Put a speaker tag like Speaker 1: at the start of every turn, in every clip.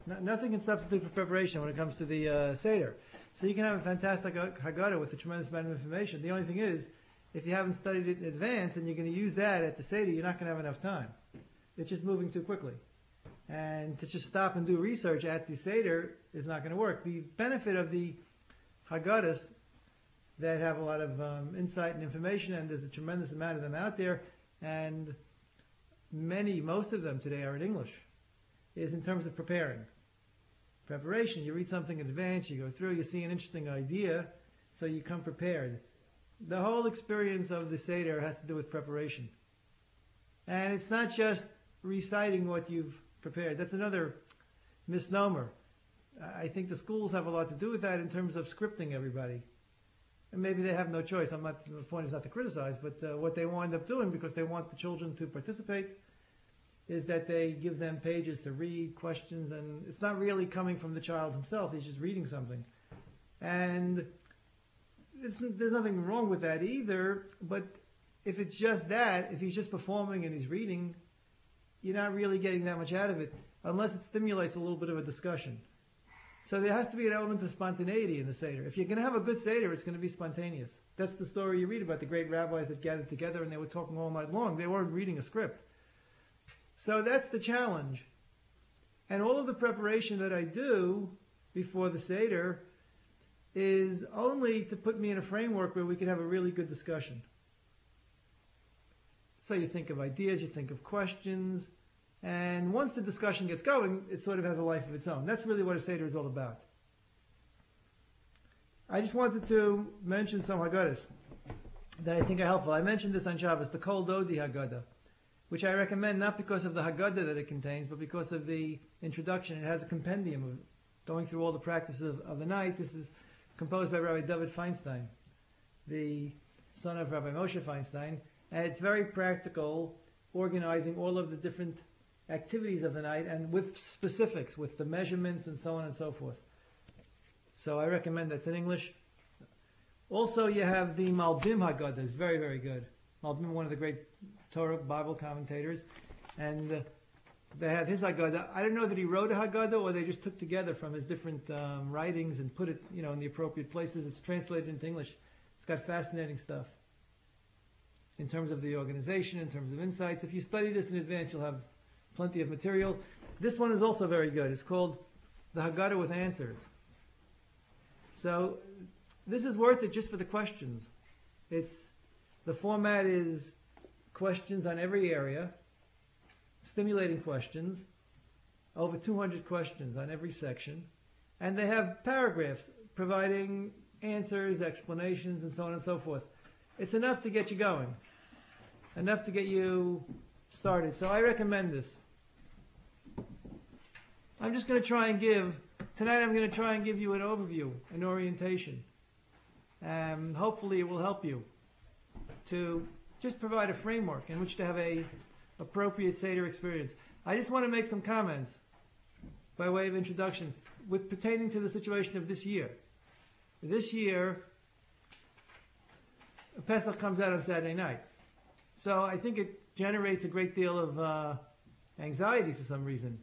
Speaker 1: Nothing can substitute for preparation when it comes to the Seder. So you can have a fantastic Haggadah with a tremendous amount of information. The only thing is, if you haven't studied it in advance and you're going to use that at the Seder, you're not going to have enough time. It's just moving too quickly. And to just stop and do research at the Seder is not going to work. The benefit of the Haggadahs that have a lot of insight and information, and there's a tremendous amount of them out there, and most of them today are in English, is in terms of preparing. Preparation, you read something in advance, you go through, you see an interesting idea, so you come prepared. The whole experience of the Seder has to do with preparation. And it's not just reciting what you've prepared. That's another misnomer. I think the schools have a lot to do with that in terms of scripting everybody. And maybe they have no choice. The point is not to criticize, but what they wind up doing, because they want the children to participate, is that they give them pages to read, questions, and it's not really coming from the child himself. He's just reading something. And there's nothing wrong with that either, but if it's just that, if he's just performing and he's reading, you're not really getting that much out of it, unless it stimulates a little bit of a discussion. So there has to be an element of spontaneity in the Seder. If you're going to have a good Seder, it's going to be spontaneous. That's the story you read about the great rabbis that gathered together and they were talking all night long. They weren't reading a script. So that's the challenge. And all of the preparation that I do before the Seder is only to put me in a framework where we can have a really good discussion. So you think of ideas, you think of questions, and once the discussion gets going, it sort of has a life of its own. That's really what a Seder is all about. I just wanted to mention some Haggadahs that I think are helpful. I mentioned this on Shabbos, the Kol Dodi Haggadah, which I recommend not because of the Haggadah that it contains, but because of the introduction. It has a compendium of going through all the practices of the night. This is composed by Rabbi David Feinstein, the son of Rabbi Moshe Feinstein, and it's very practical, organizing all of the different activities of the night and with specifics, with the measurements and so on and so forth. So I recommend that's in English. Also, you have the Malbim Haggadah. It's very, very good. Malbim, one of the great Torah Bible commentators, and they have his Haggadah. I don't know that he wrote a Haggadah or they just took together from his different writings and put it, in the appropriate places. It's translated into English. It's got fascinating stuff in terms of the organization, in terms of insights. If you study this in advance, you'll have plenty of material. This one is also very good. It's called the Haggadah with Answers. So this is worth it just for the questions. The format is questions on every area, stimulating questions, over 200 questions on every section, and they have paragraphs providing answers, explanations, and so on and so forth. It's enough to get you going, enough to get you started. So I recommend this. I'm just going to try and give you an overview, an orientation. Hopefully it will help you to just provide a framework in which to have a appropriate Seder experience. I just want to make some comments by way of introduction pertaining to the situation of this year. This year, Pesach comes out on Saturday night. So I think it generates a great deal of anxiety for some reason.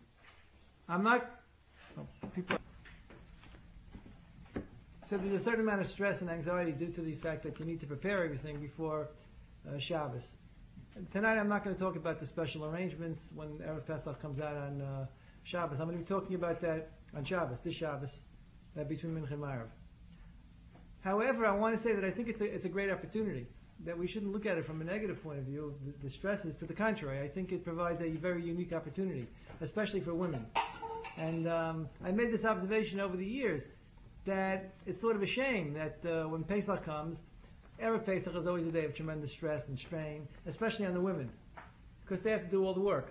Speaker 1: So there's a certain amount of stress and anxiety due to the fact that you need to prepare everything before Shabbos. And tonight I'm not going to talk about the special arrangements when Erev Pesach comes out on Shabbos. I'm going to be talking about that on Shabbos, this Shabbos, between Mincha and Ma'ariv. However, I want to say that I think it's a great opportunity, that we shouldn't look at it from a negative point of view, the stresses. To the contrary, I think it provides a very unique opportunity, especially for women. And I made this observation over the years, that it's sort of a shame that when Pesach comes, Erev Pesach is always a day of tremendous stress and strain, especially on the women, because they have to do all the work.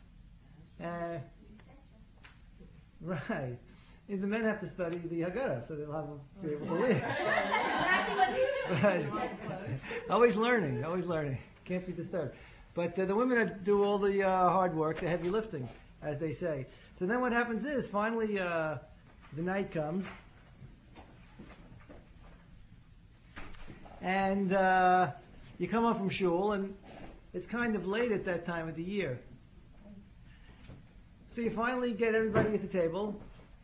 Speaker 1: Right. And the men have to study the Haggadah, so they'll be able to live. Always learning. Can't be disturbed. But the women do all the hard work, the heavy lifting, as they say. So then what happens is, finally, the night comes, and you come home from shul, and it's kind of late at that time of the year. So you finally get everybody at the table.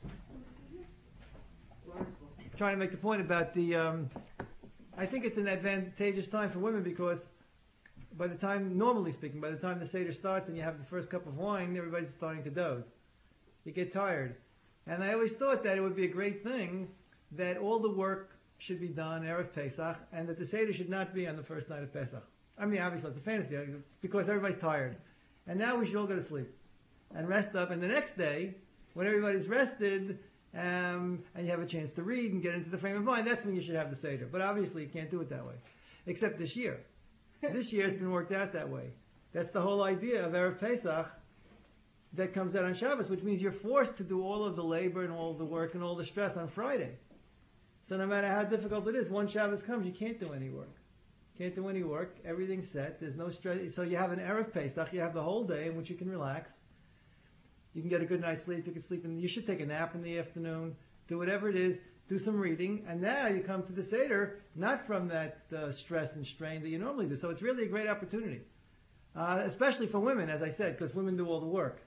Speaker 1: Trying to make the point about I think it's an advantageous time for women because by the time, normally speaking, by the time the Seder starts and you have the first cup of wine, everybody's starting to doze. You get tired. And I always thought that it would be a great thing that all the work should be done Erev Pesach and that the Seder should not be on the first night of Pesach. I mean, obviously it's a fantasy because everybody's tired. And now we should all go to sleep and rest up. And the next day, when everybody's rested and you have a chance to read and get into the frame of mind, that's when you should have the Seder. But obviously you can't do it that way. Except this year. This year it's been worked out that way. That's the whole idea of Erev Pesach that comes out on Shabbos, which means you're forced to do all of the labor and all of the work and all the stress on Friday. So no matter how difficult it is, once Shabbos comes, you can't do any work. Can't do any work. Everything's set. There's no stress. So you have an Erev Pesach. You have the whole day in which you can relax. You can get a good night's sleep. You can sleep you should take a nap in the afternoon. Do whatever it is. Do some reading. And now you come to the Seder, not from that stress and strain that you normally do. So it's really a great opportunity. Especially for women, as I said, because women do all the work.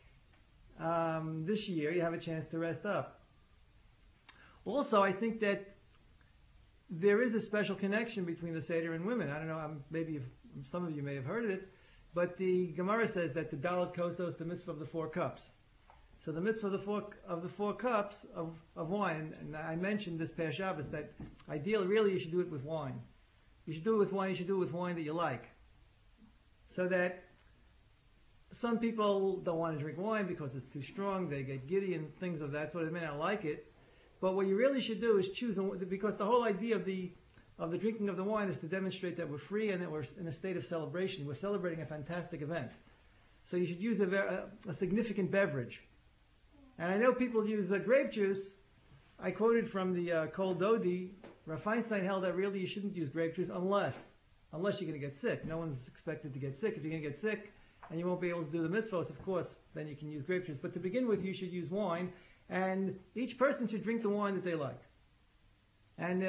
Speaker 1: This year you have a chance to rest up. Also, I think that there is a special connection between the Seder and women. I don't know, maybe some of you may have heard of it, but the Gemara says that the Dalet Kosos, the mitzvah of the 4 cups. So the mitzvah of the four cups of wine, and I mentioned this past Shabbos that ideally, really, you should do it with wine. You should do it with wine. You should do it with wine that you like. So that some people don't want to drink wine because it's too strong. They get giddy and things of that sort. They may not like it. But what you really should do is choose, because the whole idea of the drinking of the wine is to demonstrate that we're free and that we're in a state of celebration. We're celebrating a fantastic event. So you should use a significant beverage. And I know people use grape juice. I quoted from the Kol Dodi. Rav Feinstein held that really you shouldn't use grape juice unless you're going to get sick. No one's expected to get sick. If you're going to get sick and you won't be able to do the mitzvahs, of course, then you can use grape juice. But to begin with, you should use wine. And each person should drink the wine that they like. And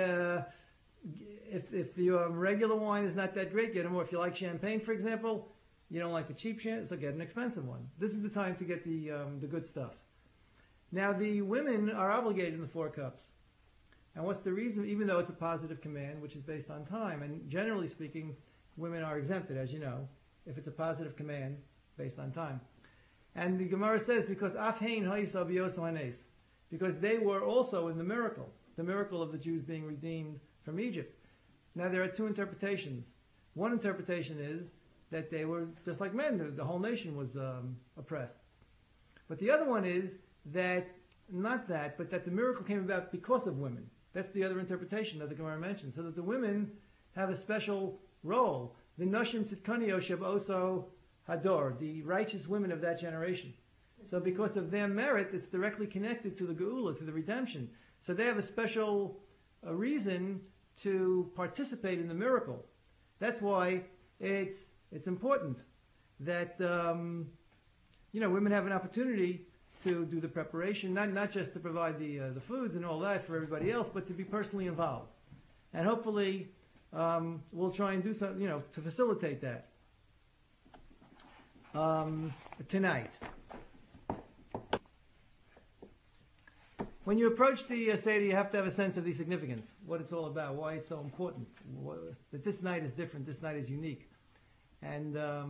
Speaker 1: if the regular wine is not that great, get more. If you like champagne, for example, you don't like the cheap champagne, so get an expensive one. This is the time to get the good stuff. Now, the women are obligated in the 4 cups. And what's the reason? Even though it's a positive command, which is based on time, and generally speaking, women are exempted, as you know, if it's a positive command based on time. And the Gemara says, because Afhein Ha'isa B'yoso Hanes, because they were also in the miracle of the Jews being redeemed from Egypt. Now there are 2 interpretations. One interpretation is that they were just like men, the whole nation was oppressed. But the other one is that, not that, but that the miracle came about because of women. That's the other interpretation that the Gemara mentioned. So that the women have a special role. The Nashim Tzidkanio Sheb Oso Hador, the righteous women of that generation. So because of their merit, it's directly connected to the Geula, to the redemption. So they have a special reason to participate in the miracle. That's why it's important that women have an opportunity to do the preparation, not just to provide the foods and all that for everybody else, but to be personally involved. And hopefully we'll try and do something, to facilitate that. Tonight. When you approach the Seder, you have to have a sense of the significance, what it's all about, why it's so important, that this night is different, this night is unique. And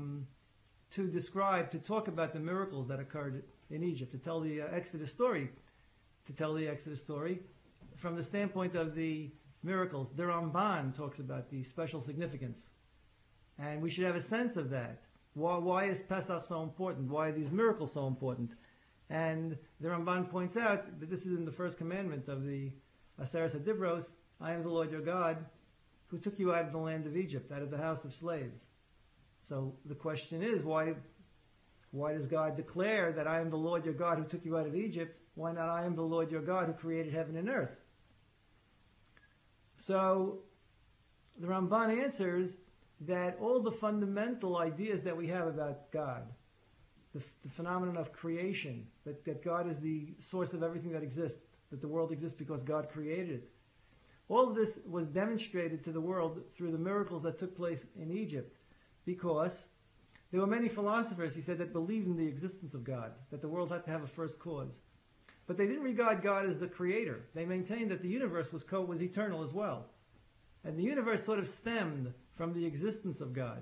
Speaker 1: to talk about the miracles that occurred in Egypt, to tell the Exodus story from the standpoint of the miracles. The Ramban talks about the special significance. And we should have a sense of that. Why is Pesach so important? Why are these miracles so important? And the Ramban points out that this is in the first commandment of the Aseret HaDibros, I am the Lord your God, who took you out of the land of Egypt, out of the house of slaves. So the question is, why does God declare that I am the Lord your God who took you out of Egypt? Why not I am the Lord your God who created heaven and earth? So the Ramban answers that all the fundamental ideas that we have about God, the phenomenon of creation, that God is the source of everything that exists, that the world exists because God created it. All of this was demonstrated to the world through the miracles that took place in Egypt, because There were many philosophers, he said, that believed in the existence of God, that the world had to have a first cause. But they didn't regard God as the creator. They maintained that the universe was eternal as well. And the universe sort of stemmed from the existence of God.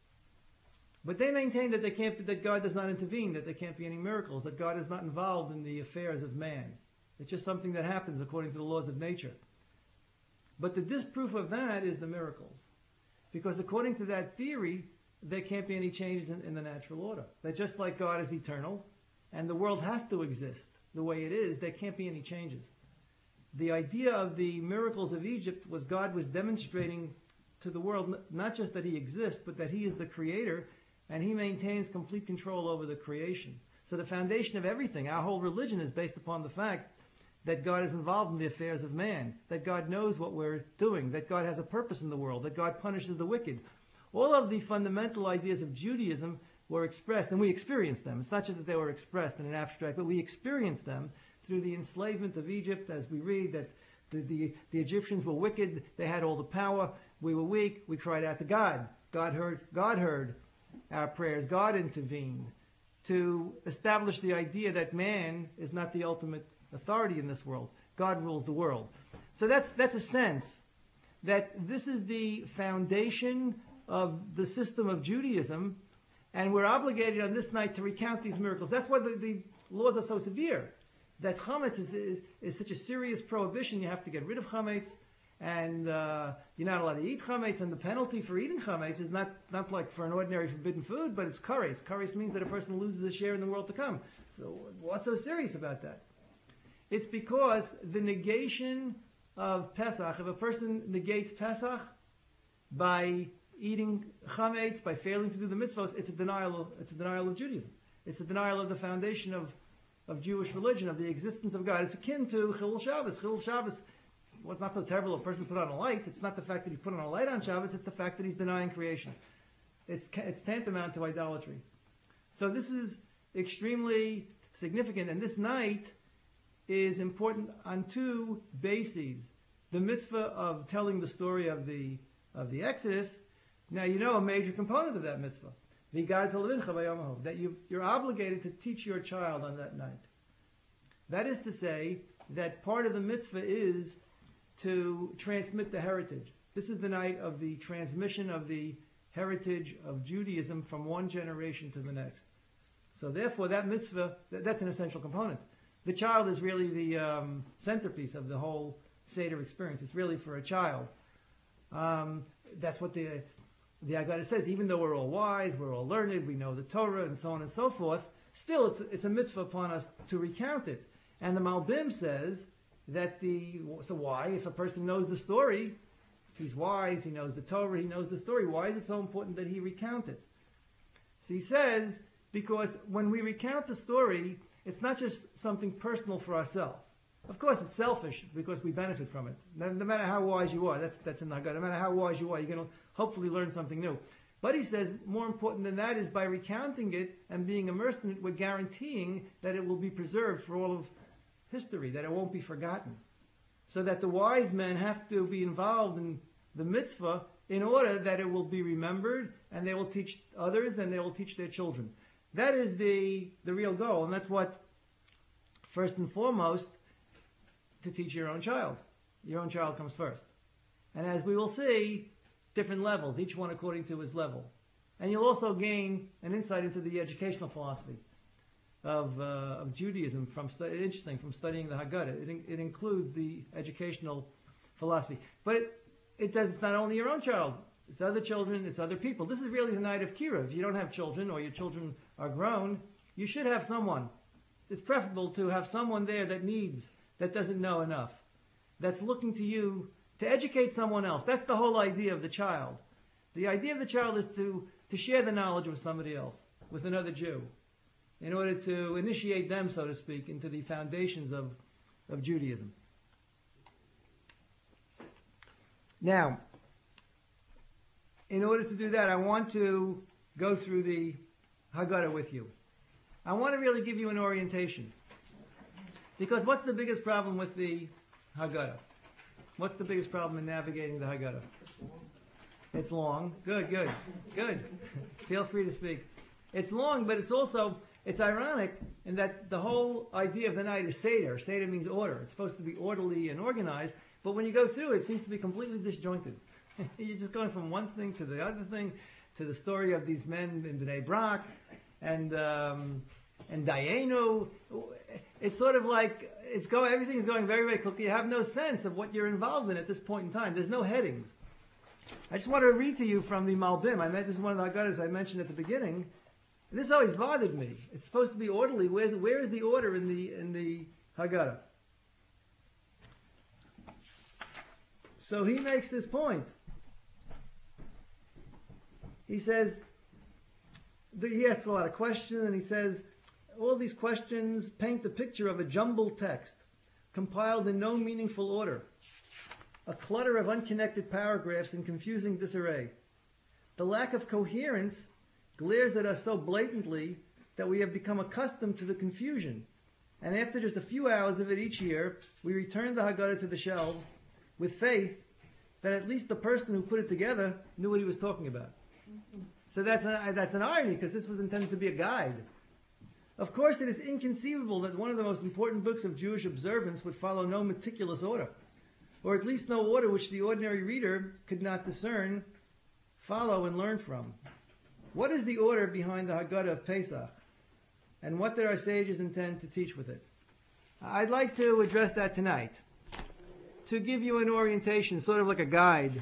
Speaker 1: But they maintained that that God does not intervene, that there can't be any miracles, that God is not involved in the affairs of man. It's just something that happens according to the laws of nature. But the disproof of that is the miracles. Because according to that theory, there can't be any changes in the natural order. That just like God is eternal, and the world has to exist the way it is, there can't be any changes. The idea of the miracles of Egypt was God was demonstrating to the world not just that he exists, but that he is the creator, and he maintains complete control over the creation. So the foundation of everything, our whole religion, is based upon the fact that God is involved in the affairs of man, that God knows what we're doing, that God has a purpose in the world, that God punishes the wicked. All of the fundamental ideas of Judaism were expressed, and we experienced them. It's not just that they were expressed in an abstract, but we experienced them through the enslavement of Egypt, as we read that the Egyptians were wicked, they had all the power, we were weak, we cried out to God. God heard our prayers, God intervened to establish the idea that man is not the ultimate authority in this world. God rules the world. So that's a sense that this is the foundation of the system of Judaism, and we're obligated on this night to recount these miracles. That's why the laws are so severe. That chametz is such a serious prohibition. You have to get rid of chametz, and you're not allowed to eat chametz. And the penalty for eating chametz is not like for an ordinary forbidden food, but it's kares. Kares means that a person loses a share in the world to come. So what's so serious about that? It's because the negation of Pesach, if a person negates Pesach by eating chametz, by failing to do the mitzvahs, it's a denial of Judaism. It's a denial of the foundation of Jewish religion, of the existence of God. It's akin to Chilul Shabbos. Chilul Shabbos, what's not so terrible, a person put on a light. It's not the fact that he put on a light on Shabbos, it's the fact that he's denying creation. It's tantamount to idolatry. So this is extremely significant, and this night is important on two bases. The mitzvah of telling the story of the Exodus. Now you know a major component of that mitzvah. That you're obligated to teach your child on that night. That is to say that part of the mitzvah is to transmit the heritage. This is the night of the transmission of the heritage of Judaism from one generation to the next. So therefore that mitzvah, that's an essential component. The child is really the centerpiece of the whole Seder experience. It's really for a child. That's what the Haggadah says. Even though we're all wise, we're all learned, we know the Torah, and so on and so forth, still it's a mitzvah upon us to recount it. And the Malbim says that so why, if a person knows the story, if he's wise, he knows the Torah, he knows the story, why is it so important that he recount it? So he says, because when we recount the story, it's not just something personal for ourselves. Of course, it's selfish because we benefit from it. No matter how wise you are, that's in the Haggadah. No matter how wise you are, you're going to hopefully learn something new. But he says, more important than that is by recounting it and being immersed in it, we're guaranteeing that it will be preserved for all of history, that it won't be forgotten. So that the wise men have to be involved in the mitzvah in order that it will be remembered, and they will teach others, and they will teach their children. That is the real goal, and that's what, first and foremost, to teach your own child. Your own child comes first. And as we will see, different levels, each one according to his level. And you'll also gain an insight into the educational philosophy of Judaism from studying the Haggadah. It includes the educational philosophy. But it's not only your own child. It's other children, it's other people. This is really the night of Kira. If you don't have children or your children are grown, you should have someone. It's preferable to have someone there that doesn't know enough, that's looking to you to educate someone else. That's the whole idea of the child. The idea of the child is to share the knowledge with somebody else, with another Jew, in order to initiate them, so to speak, into the foundations of Judaism. Now, in order to do that, I want to go through the Haggadah with you. I want to really give you an orientation. Because what's the biggest problem with the Haggadah? What's the biggest problem in navigating the Haggadah? It's long. Good. Feel free to speak. It's long, but it's ironic in that the whole idea of the night is Seder. Seder means order. It's supposed to be orderly and organized, but when you go through it, it seems to be completely disjointed. You're just going from one thing to the other thing, to the story of these men in Bnei Brak, and Dayenu. It's sort of like everything is going very, very quickly. You have no sense of what you're involved in at this point in time. There's no headings. I just want to read to you from the Malbim. This is one of the Haggadahs I mentioned at the beginning. This always bothered me. It's supposed to be orderly. Where is the order in the Haggadah? So he makes this point. He says, he asks a lot of questions, and he says, all these questions paint the picture of a jumbled text, compiled in no meaningful order, a clutter of unconnected paragraphs in confusing disarray. The lack of coherence glares at us so blatantly that we have become accustomed to the confusion, and after just a few hours of it each year, we return the Haggadah to the shelves with faith that at least the person who put it together knew what he was talking about. So that's an irony, because this was intended to be a guide. Of course, it is inconceivable that one of the most important books of Jewish observance would follow no meticulous order, or at least no order which the ordinary reader could not discern, follow, and learn from. What is the order behind the Haggadah of Pesach, and what did our sages intend to teach with it? I'd like to address that tonight, to give you an orientation, sort of like a guide.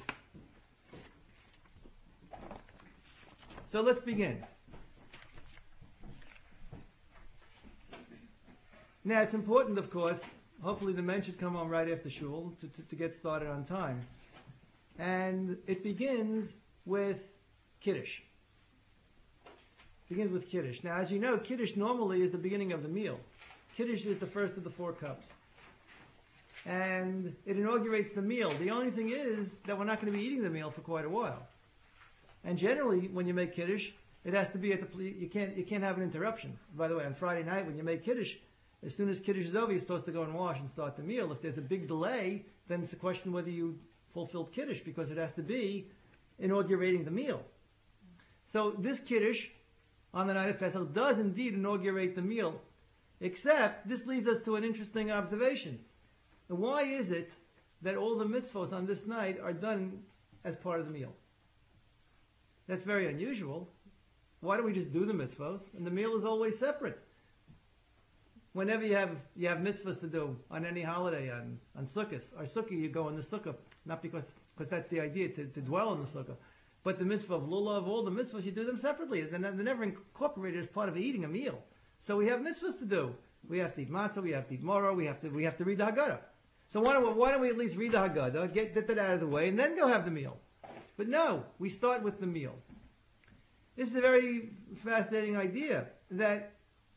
Speaker 1: So let's begin. Now it's important, of course, hopefully the men should come home right after shul to get started on time. And it begins with Kiddush. Now as you know, Kiddush normally is the beginning of the meal. Kiddush is the first of the 4 cups. And it inaugurates the meal. The only thing is that we're not going to be eating the meal for quite a while. And generally, when you make Kiddush, it has to be you can't have an interruption. By the way, on Friday night when you make Kiddush, as soon as Kiddush is over, you're supposed to go and wash and start the meal. If there's a big delay, then it's a question whether you fulfilled Kiddush, because it has to be inaugurating the meal. So this Kiddush on the night of Pesach does indeed inaugurate the meal, except this leads us to an interesting observation. Why is it that all the mitzvos on this night are done as part of the meal? That's very unusual. Why don't we just do the mitzvos? And the meal is always separate. Whenever you have mitzvahs to do on any holiday, on Sukkot or Sukkah, you go in the Sukkah, not because that's the idea, to dwell in the Sukkah. But the mitzvah of lulav, all the mitzvahs, you do them separately. They're never incorporated as part of eating a meal. So we have mitzvahs to do. We have to eat matzah, we have to eat maror, we have to read the Haggadah. So why don't we at least read the Haggadah, get that out of the way, and then go have the meal? But no, we start with the meal. This is a very fascinating idea, that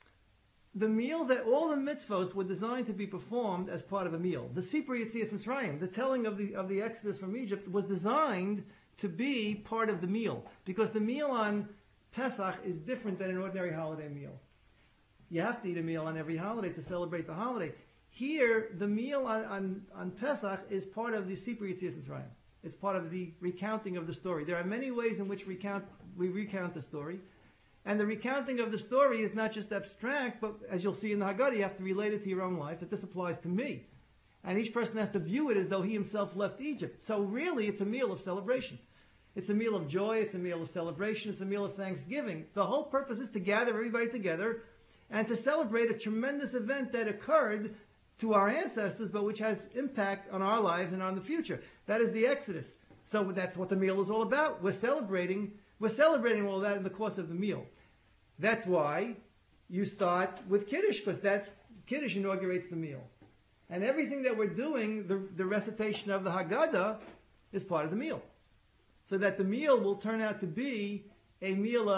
Speaker 1: the meal, that all the mitzvos were designed to be performed as part of a meal. The Sipur Yetzias Mitzrayim, the telling of the Exodus from Egypt, was designed to be part of the meal, because the meal on Pesach is different than an ordinary holiday meal. You have to eat a meal on every holiday to celebrate the holiday. Here, the meal on Pesach is part of the Sipur Yetzias Mitzrayim. It's part of the recounting of the story. There are many ways in which we recount the story. And the recounting of the story is not just abstract, but as you'll see in the Haggadah, you have to relate it to your own life, that this applies to me. And each person has to view it as though he himself left Egypt. So really, it's a meal of celebration. It's a meal of joy, it's a meal of celebration, it's a meal of thanksgiving. The whole purpose is to gather everybody together and to celebrate a tremendous event that occurred to our ancestors, but which has impact on our lives and on the future. That is the Exodus. So that's what the meal is all about. We're celebrating all that in the course of the meal. That's why you start with Kiddush, because that Kiddush inaugurates the meal. And everything that we're doing, the recitation of the Haggadah, is part of the meal. So that the meal will turn out to be a meal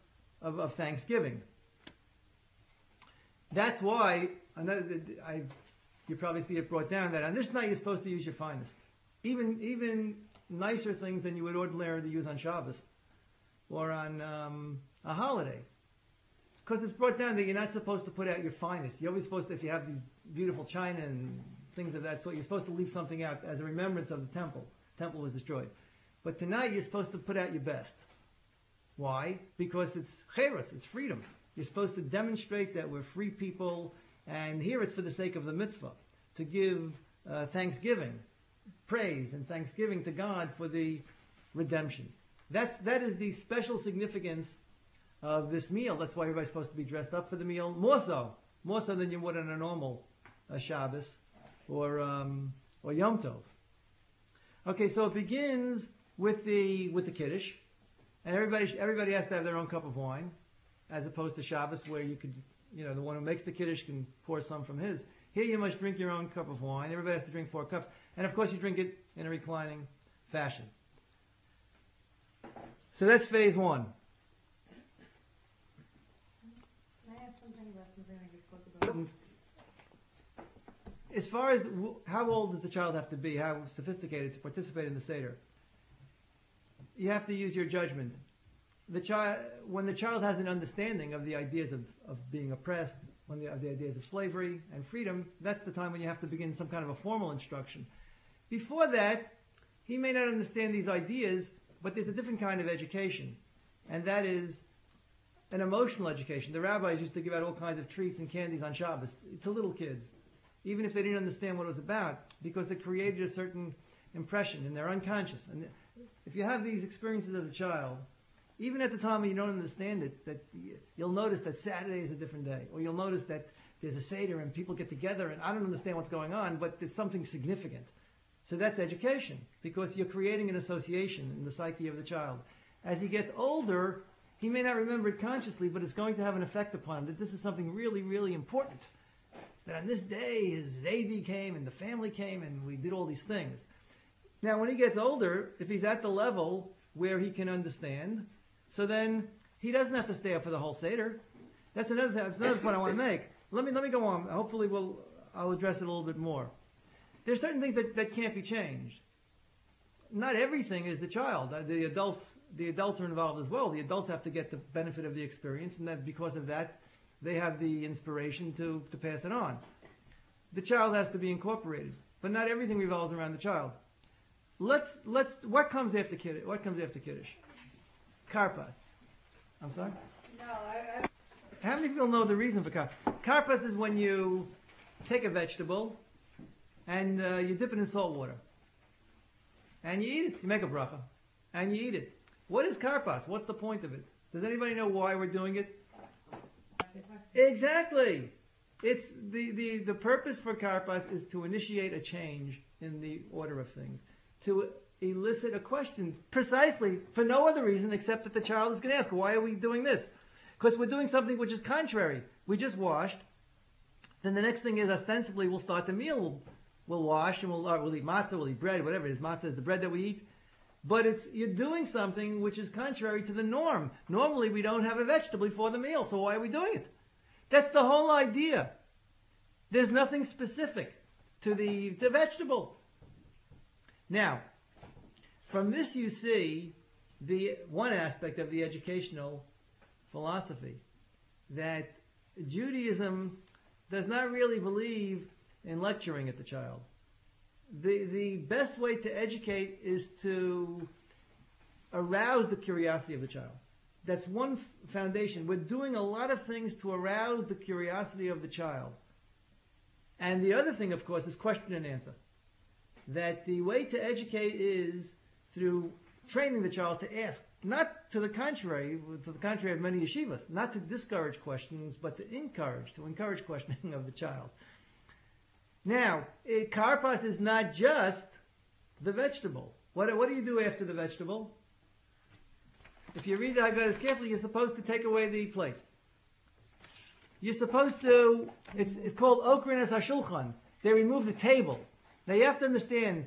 Speaker 1: of thanksgiving. That's why, you probably see it brought down, that on this night you're supposed to use your finest. Even nicer things than you would ordinarily use on Shabbos or on a holiday. Because it's brought down that you're not supposed to put out your finest. You're always supposed to, if you have these beautiful china and things of that sort, you're supposed to leave something out as a remembrance of the temple. The temple was destroyed. But tonight you're supposed to put out your best. Why? Because it's cherus, it's freedom. You're supposed to demonstrate that we're free people, and here it's for the sake of the mitzvah, to give thanksgiving, praise and thanksgiving to God for the redemption. That is the special significance of this meal. That's why everybody's supposed to be dressed up for the meal, more so than you would on a normal Shabbos or Yom Tov. Okay, so it begins with the Kiddush, and everybody has to have their own cup of wine, as opposed to Shabbos where you could, the one who makes the Kiddush can pour some from his. Here you must drink your own cup of wine. Everybody has to drink 4 cups, and of course you drink it in a reclining fashion. So that's phase 1.
Speaker 2: Can I ask something about something that you spoke about?
Speaker 1: As far as how old does the child have to be, how sophisticated to participate in the Seder, you have to use your judgment. When the child has an understanding of the ideas of being oppressed, of the ideas of slavery and freedom, that's the time when you have to begin some kind of a formal instruction. Before that, he may not understand these ideas, but there's a different kind of education, and that is an emotional education. The rabbis used to give out all kinds of treats and candies on Shabbos to little kids, even if they didn't understand what it was about, because it created a certain impression in their unconscious. And if you have these experiences as a child, even at the time when you don't understand it, that you'll notice that Saturday is a different day, or you'll notice that there's a Seder and people get together and I don't understand what's going on, but it's something significant. So that's education, because you're creating an association in the psyche of the child. As he gets older, he may not remember it consciously, but it's going to have an effect upon him, that this is something really, really important. That on this day, his Zaidi came and the family came and we did all these things. Now, when he gets older, if he's at the level where he can understand, so then he doesn't have to stay up for the whole Seder. That's another point I want to make. Let me go on. Hopefully I'll address it a little bit more. There's certain things that can't be changed. Not everything is the child. The adults are involved as well. The adults have to get the benefit of the experience, and that because of that, they have the inspiration to pass it on. The child has to be incorporated, but not everything revolves around the child. What comes after Kiddush? What comes after Kiddush? Karpas. I'm sorry?
Speaker 2: No,
Speaker 1: How many people know the reason for karpas? Karpas is when you take a vegetable and you dip it in salt water. And you eat it. You make a bracha. And you eat it. What is karpas? What's the point of it? Does anybody know why we're doing it? Exactly. It's the purpose for karpas is to initiate a change in the order of things. To elicit a question precisely for no other reason except that the child is going to ask, why are we doing this? Because we're doing something which is contrary. We just washed. Then the next thing is ostensibly we'll start the meal. We'll wash and we'll eat matzah, we'll eat bread, whatever it is. Matzah is the bread that we eat. But you're doing something which is contrary to the norm. Normally we don't have a vegetable before the meal, so why are we doing it? That's the whole idea. There's nothing specific to the vegetable. Now, from this you see the one aspect of the educational philosophy, that Judaism does not really believe in lecturing at the child. The best way to educate is to arouse the curiosity of the child. That's one foundation. We're doing a lot of things to arouse the curiosity of the child. And the other thing, of course, is question and answer. That the way to educate is through training the child to ask, not to the contrary of many yeshivas, not to discourage questions, but to encourage questioning of the child. Now, karpas is not just the vegetable. What do you do after the vegetable? If you read the Haggadahs carefully, you're supposed to take away the plate. You're supposed to, it's called Okrin es HaShulchan. They remove the table. Now you have to understand,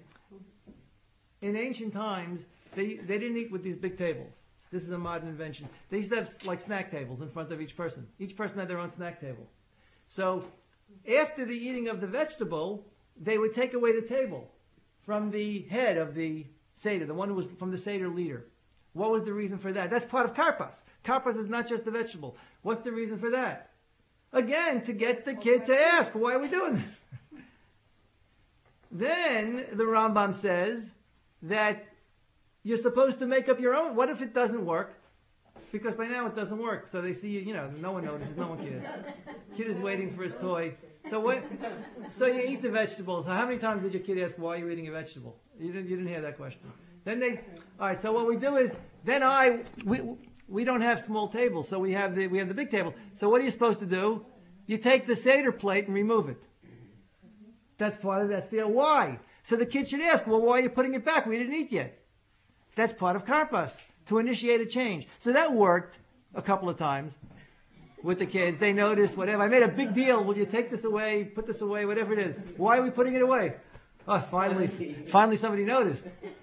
Speaker 1: in ancient times, they didn't eat with these big tables. This is a modern invention. They used to have like snack tables in front of each person. Each person had their own snack table. So, after the eating of the vegetable, they would take away the table from the head of the Seder, the one who was from the Seder leader. What was the reason for that? That's part of karpas. Karpas is not just the vegetable. What's the reason for that? Again, to get the kid to ask, why are we doing this? Then the Rambam says that you're supposed to make up your own. What if it doesn't work? because by now it doesn't work. So they see you, no one notices, no one cares. Kid is waiting for his toy. So what? So you eat the vegetables. How many times did your kid ask, why are you eating a vegetable? You didn't hear that question. Then all right, so what we do is, we don't have small tables, so we have the big table. So what are you supposed to do? You take the Seder plate and remove it. That's the why. So the kid should ask, well, why are you putting it back? We didn't eat yet. That's part of karpas, to initiate a change. So that worked a couple of times with the kids. They noticed, whatever. I made a big deal. Will you take this away, put this away, whatever it is. Why are we putting it away? Oh, finally somebody noticed.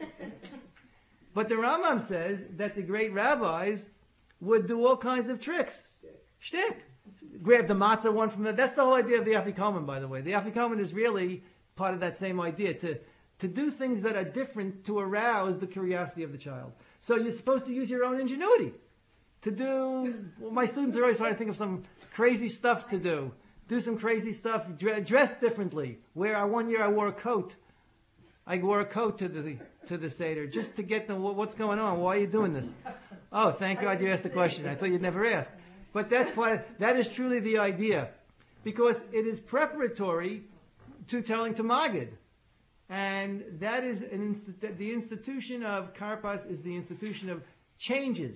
Speaker 1: But the Rambam says that the great rabbis would do all kinds of tricks. Shtick. Grab the matzah one from that's the whole idea of the afikomen, by the way. The afikomen is really part of that same idea, to do things that are different to arouse the curiosity of the child. So you're supposed to use your own ingenuity to do. Well, my students are always trying to think of some crazy stuff to do. Do some crazy stuff. Dress differently. One year I wore a coat. I wore a coat to the Seder just to get them. What's going on? Why are you doing this? Oh, thank God you asked the question. I thought you'd never ask. But that is truly the idea, because it is preparatory to telling to Magid. And that is the institution of Karpas is the institution of changes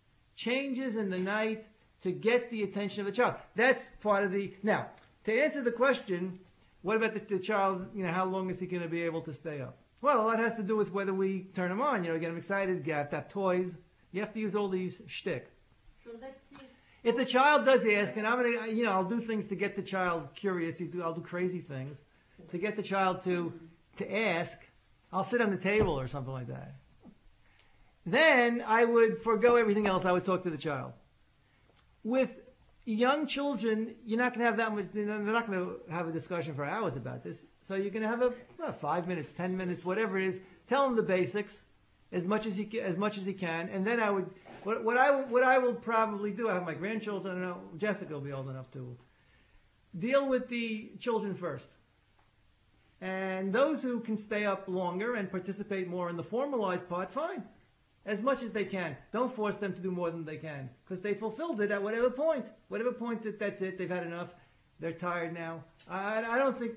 Speaker 1: in the night to get the attention of the child. That's part of now, to answer the question, what about the child, how long is he going to be able to stay up? Well, that has to do with whether we turn him on, get him excited, get have toys. You have to use all these shtick. If the child does ask, and I'll do things to get the child curious. I'll do crazy things to get the child to ask. I'll sit on the table or something like that. Then I would forego everything else. I would talk to the child. With young children, you're not going to have that much. They're not going to have a discussion for hours about this. So you're going to have 5 minutes, 10 minutes, whatever it is. Tell them the basics as much as he can, and then I would. What I will probably do, I have my grandchildren, I don't know, Jessica will be old enough to deal with the children first. And those who can stay up longer and participate more in the formalized part, fine. As much as they can. Don't force them to do more than they can. Because they fulfilled it at whatever point. Whatever point that's it, they've had enough, they're tired now. I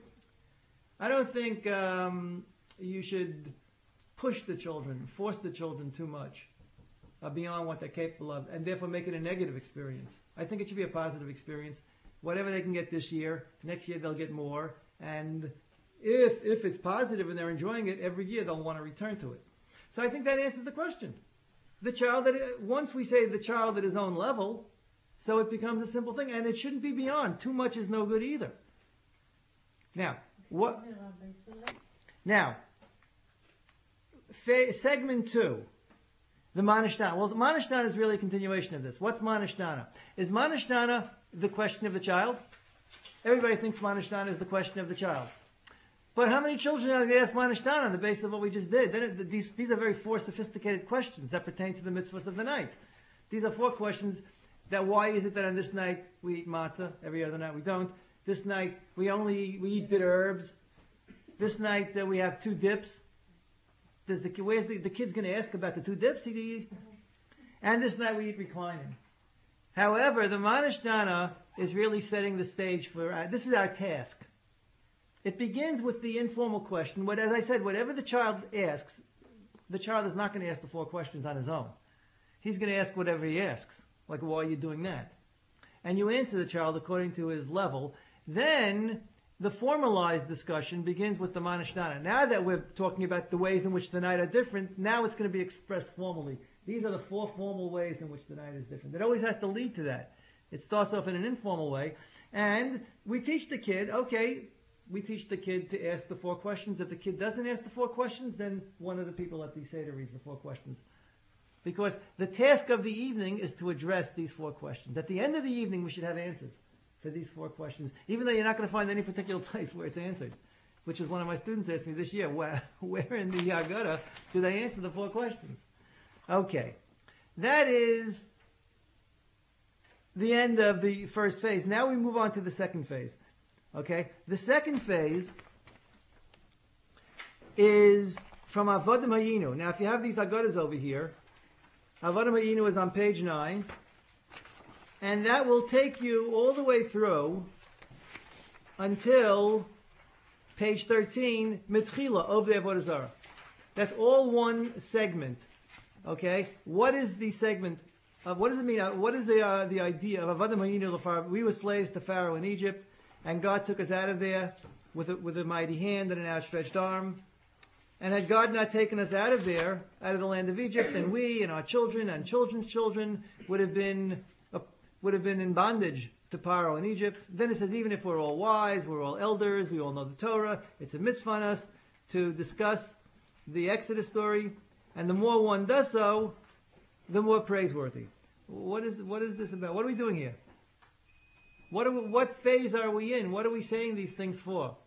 Speaker 1: don't think you should push the children, force the children too much. Beyond what they're capable of, and therefore make it a negative experience. I think it should be a positive experience. Whatever they can get this year, next year they'll get more, and if it's positive and they're enjoying it, every year they'll want to return to it. So I think that answers the question. The child once we say the child at his own level, so it becomes a simple thing, and it shouldn't be beyond. Too much is no good either. Now, segment 2. The Manishtana. Well, Manishtana is really a continuation of this. What's Manishtana? Is Manishtana the question of the child? Everybody thinks Manishtana is the question of the child. But how many children are going to ask Manishtana on the basis of what we just did? These are very 4 sophisticated questions that pertain to the mitzvahs of the night. These are 4 questions that why is it that on this night we eat matzah, every other night we don't. This night we eat bitter herbs. This night we have 2 dips. Where's the kid's going to ask about the 2 dips? And this night we eat reclining. However, the Manishtana is really setting the stage for, this is our task. It begins with the informal question. As I said, whatever the child asks, the child is not going to ask the 4 questions on his own. He's going to ask whatever he asks. Like, why are you doing that? And you answer the child according to his level. Then the formalized discussion begins with the Manishtana. Now that we're talking about the ways in which the night are different, now it's going to be expressed formally. These are the 4 formal ways in which the night is different. It always has to lead to that. It starts off in an informal way. And we teach the kid, to ask the 4 questions. If the kid doesn't ask the 4 questions, then one of the people at the Seder reads the 4 questions. Because the task of the evening is to address these 4 questions. At the end of the evening, we should have answers for these 4 questions, even though you're not going to find any particular place where it's answered, which is one of my students asked me this year, where in the Haggadah do they answer the 4 questions? Okay. That is the end of the first phase. Now we move on to the second phase. Okay? The second phase is from Avodim Hayinu. Now if you have these Haggadahs over here, Avodah Ma'inu is on page 9. And that will take you all the way through until page 13, Mitchila, of the Avodah Zarah. That's all one segment. Okay? What is the segment? What does it mean? What is the idea of Avodah Ma'inu l'Pharaoh? We were slaves to Pharaoh in Egypt, and God took us out of there with a mighty hand and an outstretched arm. And had God not taken us out of there, out of the land of Egypt, then we and our children and children's children would have been in bondage to Pharaoh in Egypt. Then it says, even if we're all wise, we're all elders, we all know the Torah, it's a mitzvah on us to discuss the Exodus story, and the more one does so, the more praiseworthy. What is this about? What are we doing here? What phase are we in? What are we saying these things for?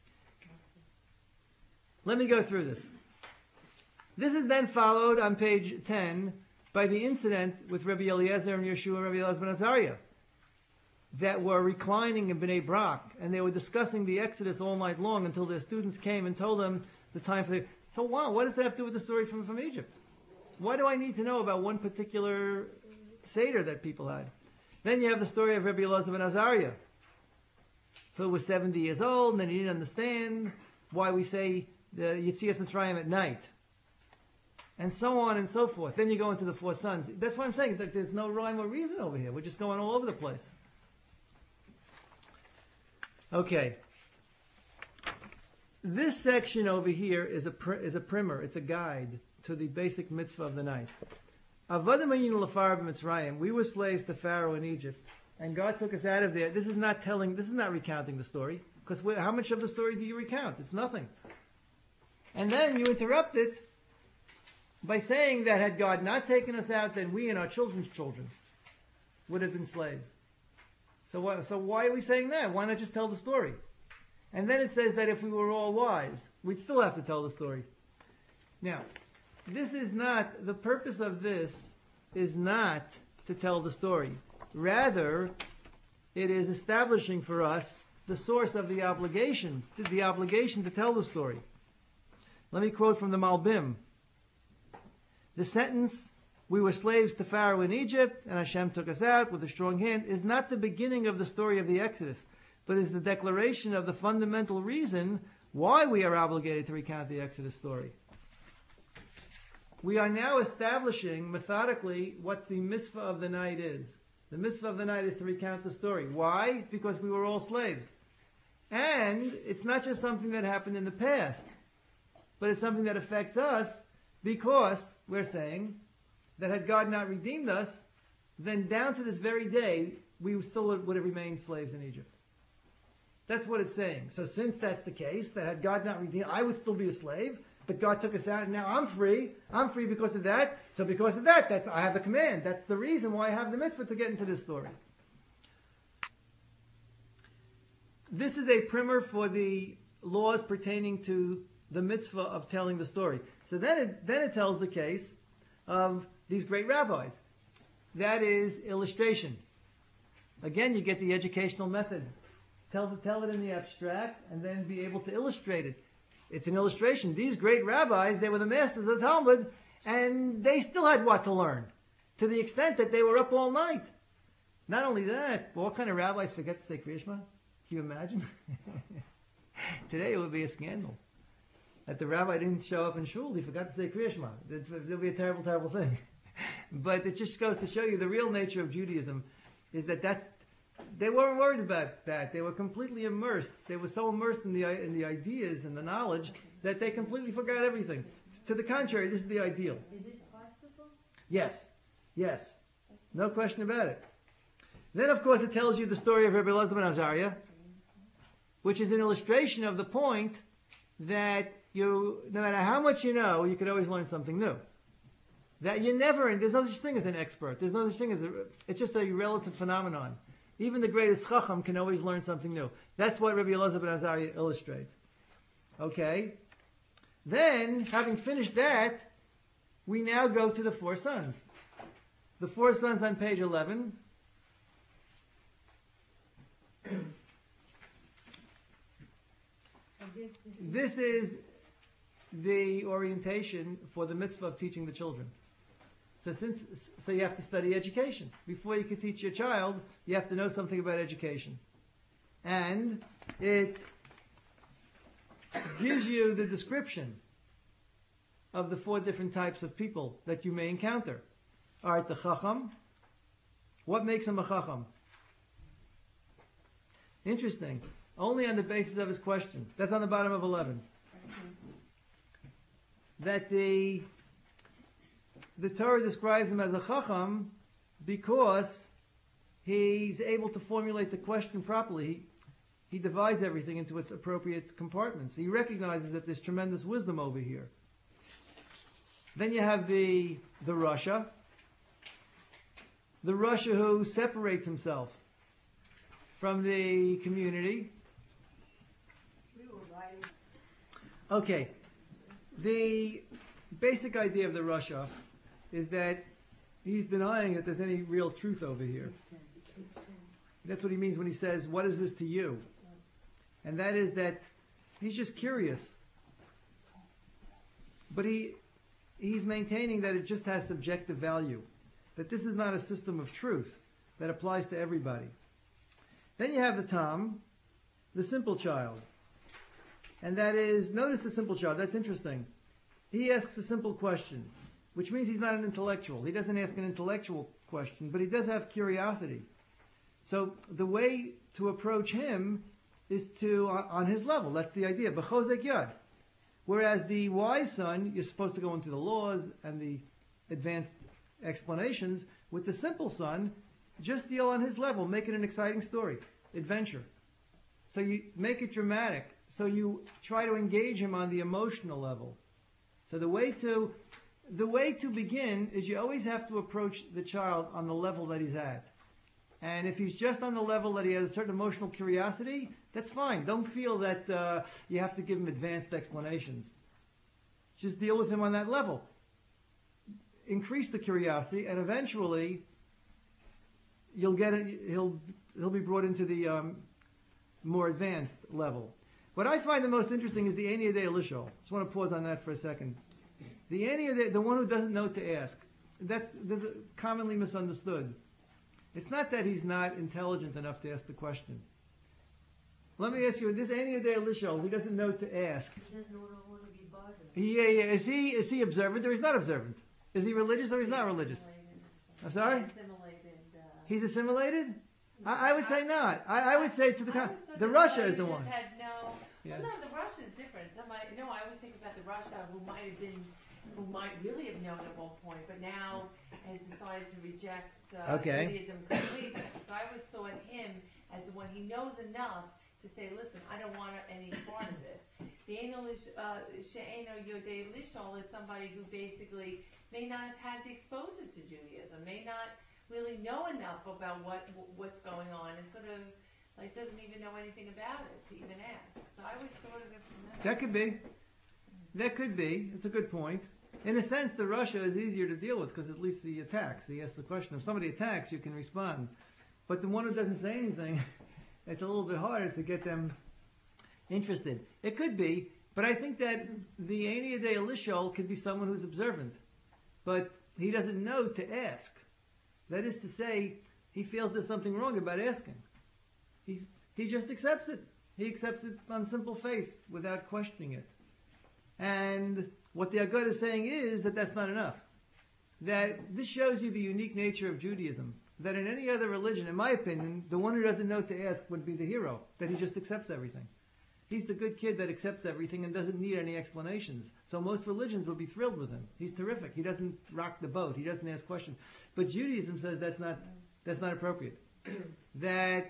Speaker 1: Let me go through this. This is then followed on page 10 by the incident with Rabbi Eliezer and Yeshua and Rabbi Elazar ben Azariah that were reclining in Bnei Brak, and they were discussing the Exodus all night long until their students came and told them the time for the... So wow, what does that have to do with the story from Egypt? Why do I need to know about one particular Seder that people had? Then you have the story of Rabbi Elazar ben Azariah, who was 70 years old, and then he didn't understand why we say the Yetzias Mitzrayim at night. And so on and so forth. Then you go into the 4 sons. That's why I'm saying that there's no rhyme or reason over here. We're just going all over the place. Okay. This section over here is a primer. It's a guide to the basic mitzvah of the night. Avodah Ma'inu l'Pharaoh b'Mitzrayim. We were slaves to Pharaoh in Egypt, and God took us out of there. This is not recounting the story, because how much of the story do you recount? It's nothing. And then you interrupt it by saying that had God not taken us out, then we and our children's children would have been slaves. So why are we saying that? Why not just tell the story? And then it says that if we were all wise, we'd still have to tell the story. Now, the purpose of this is not to tell the story. Rather, it is establishing for us the source of the obligation to tell the story. Let me quote from the Malbim. The sentence, we were slaves to Pharaoh in Egypt, and Hashem took us out with a strong hand, is not the beginning of the story of the Exodus, but is the declaration of the fundamental reason why we are obligated to recount the Exodus story. We are now establishing methodically what the mitzvah of the night is. The mitzvah of the night is to recount the story. Why? Because we were all slaves. And it's not just something that happened in the past, but it's something that affects us, because we're saying that had God not redeemed us, then down to this very day, we still would have remained slaves in Egypt. That's what it's saying. So since that's the case, that had God not redeemed, I would still be a slave, but God took us out and now I'm free. I'm free because of that. So because of that, I have the command. That's the reason why I have the mitzvah to get into this story. This is a primer for the laws pertaining to the mitzvah of telling the story. So then it tells the case of these great rabbis. That is illustration. Again, you get the educational method. Tell it in the abstract and then be able to illustrate it. It's an illustration. These great rabbis, they were the masters of the Talmud, and they still had what to learn, to the extent that they were up all night. Not only that, what kind of rabbis forget to say Kriya Shema? Can you imagine? Today it would be a scandal. That the rabbi didn't show up in shul, he forgot to say Kriya Shema. It would be a terrible, terrible thing. But it just goes to show you the real nature of Judaism is that they weren't worried about that. They were completely immersed. They were so immersed in the ideas and the knowledge that they completely forgot everything. To the contrary, this is the ideal.
Speaker 2: Is it possible?
Speaker 1: Yes. No question about it. Then, of course, it tells you the story of Rabbi Elazar ben Azariah, which is an illustration of the point that no matter how much you know, you can always learn something new. That there's no such thing as an expert. There's no such thing as it's just a relative phenomenon. Even the greatest chacham can always learn something new. That's what Rabbi Elazar ben Azariah illustrates. Okay? Then, having finished that, we now go to the 4 sons. The 4 sons on page 11. This is the orientation for the mitzvah of teaching the children. So you have to study education. Before you can teach your child, you have to know something about education. And it gives you the description of the 4 different types of people that you may encounter. All right, the Chacham. What makes him a Chacham? Interesting. Only on the basis of his question. That's on the bottom of 11. That the Torah describes him as a Chacham because he's able to formulate the question properly. He divides everything into its appropriate compartments. He recognizes that there's tremendous wisdom over here. Then you have the Rasha. The Rasha who separates himself from the community. Okay. The basic idea of the Rasha is that he's denying that there's any real truth over here. That's what he means when he says, what is this to you? And that is that he's just curious. But he's maintaining that it just has subjective value. That this is not a system of truth that applies to everybody. Then you have the Tam, the simple child. And that is, notice the simple child, that's interesting. He asks a simple question, which means he's not an intellectual. He doesn't ask an intellectual question, but he does have curiosity. So the way to approach him is to, on his level, that's the idea, b'chozek yad. Whereas the wise son, you're supposed to go into the laws and the advanced explanations. With the simple son, just deal on his level, make it an exciting story, adventure. So you make it dramatic. So you try to engage him on the emotional level. So the way to begin is you always have to approach the child on the level that he's at. And if he's just on the level that he has a certain emotional curiosity, that's fine. Don't feel that you have to give him advanced explanations. Just deal with him on that level. Increase the curiosity, and eventually you'll get it. He'll be brought into the more advanced level. What I find the most interesting is the Ani Yodei Lishol. Just want to pause on that for a second. The Ani Yodei, the one who doesn't know to ask, that's commonly misunderstood. It's not that he's not intelligent enough to ask the question. Let me ask you, this Ani Yodei Lishol, he doesn't know to ask.
Speaker 2: He doesn't know to be bothered.
Speaker 1: Yeah. Is he observant or he's not observant? Is he religious or he's not religious? I'm sorry? He's assimilated? I would say not. I would say to the Rasha is the one.
Speaker 3: Yeah. Well, no, the Rasha is different. I always think about the Rasha who might really have known at one point, but now has decided to reject Judaism completely. So I always thought him as the one, he knows enough to say, listen, I don't want any part of this. The She'eno Yodei Lishol is somebody who basically may not have had the exposure to Judaism, may not really know enough about what's going on, and sort of doesn't even know anything about it to even ask. So I always thought of it from that.
Speaker 1: That could be. It's a good point. In a sense, the Rasha is easier to deal with because at least he attacks. He asks the question. If somebody attacks, you can respond. But the one who doesn't say anything, it's a little bit harder to get them interested. It could be, but I think that the Ani Yodei Lishol could be someone who's observant, but he doesn't know to ask. That is to say, he feels there's something wrong about asking. He just accepts it. He accepts it on simple faith without questioning it. And what the Agad is saying is that that's not enough. That this shows you the unique nature of Judaism. That in any other religion, in my opinion, the one who doesn't know to ask would be the hero. That he just accepts everything. He's the good kid that accepts everything and doesn't need any explanations. So most religions will be thrilled with him. He's terrific. He doesn't rock the boat. He doesn't ask questions. But Judaism says that's not appropriate. That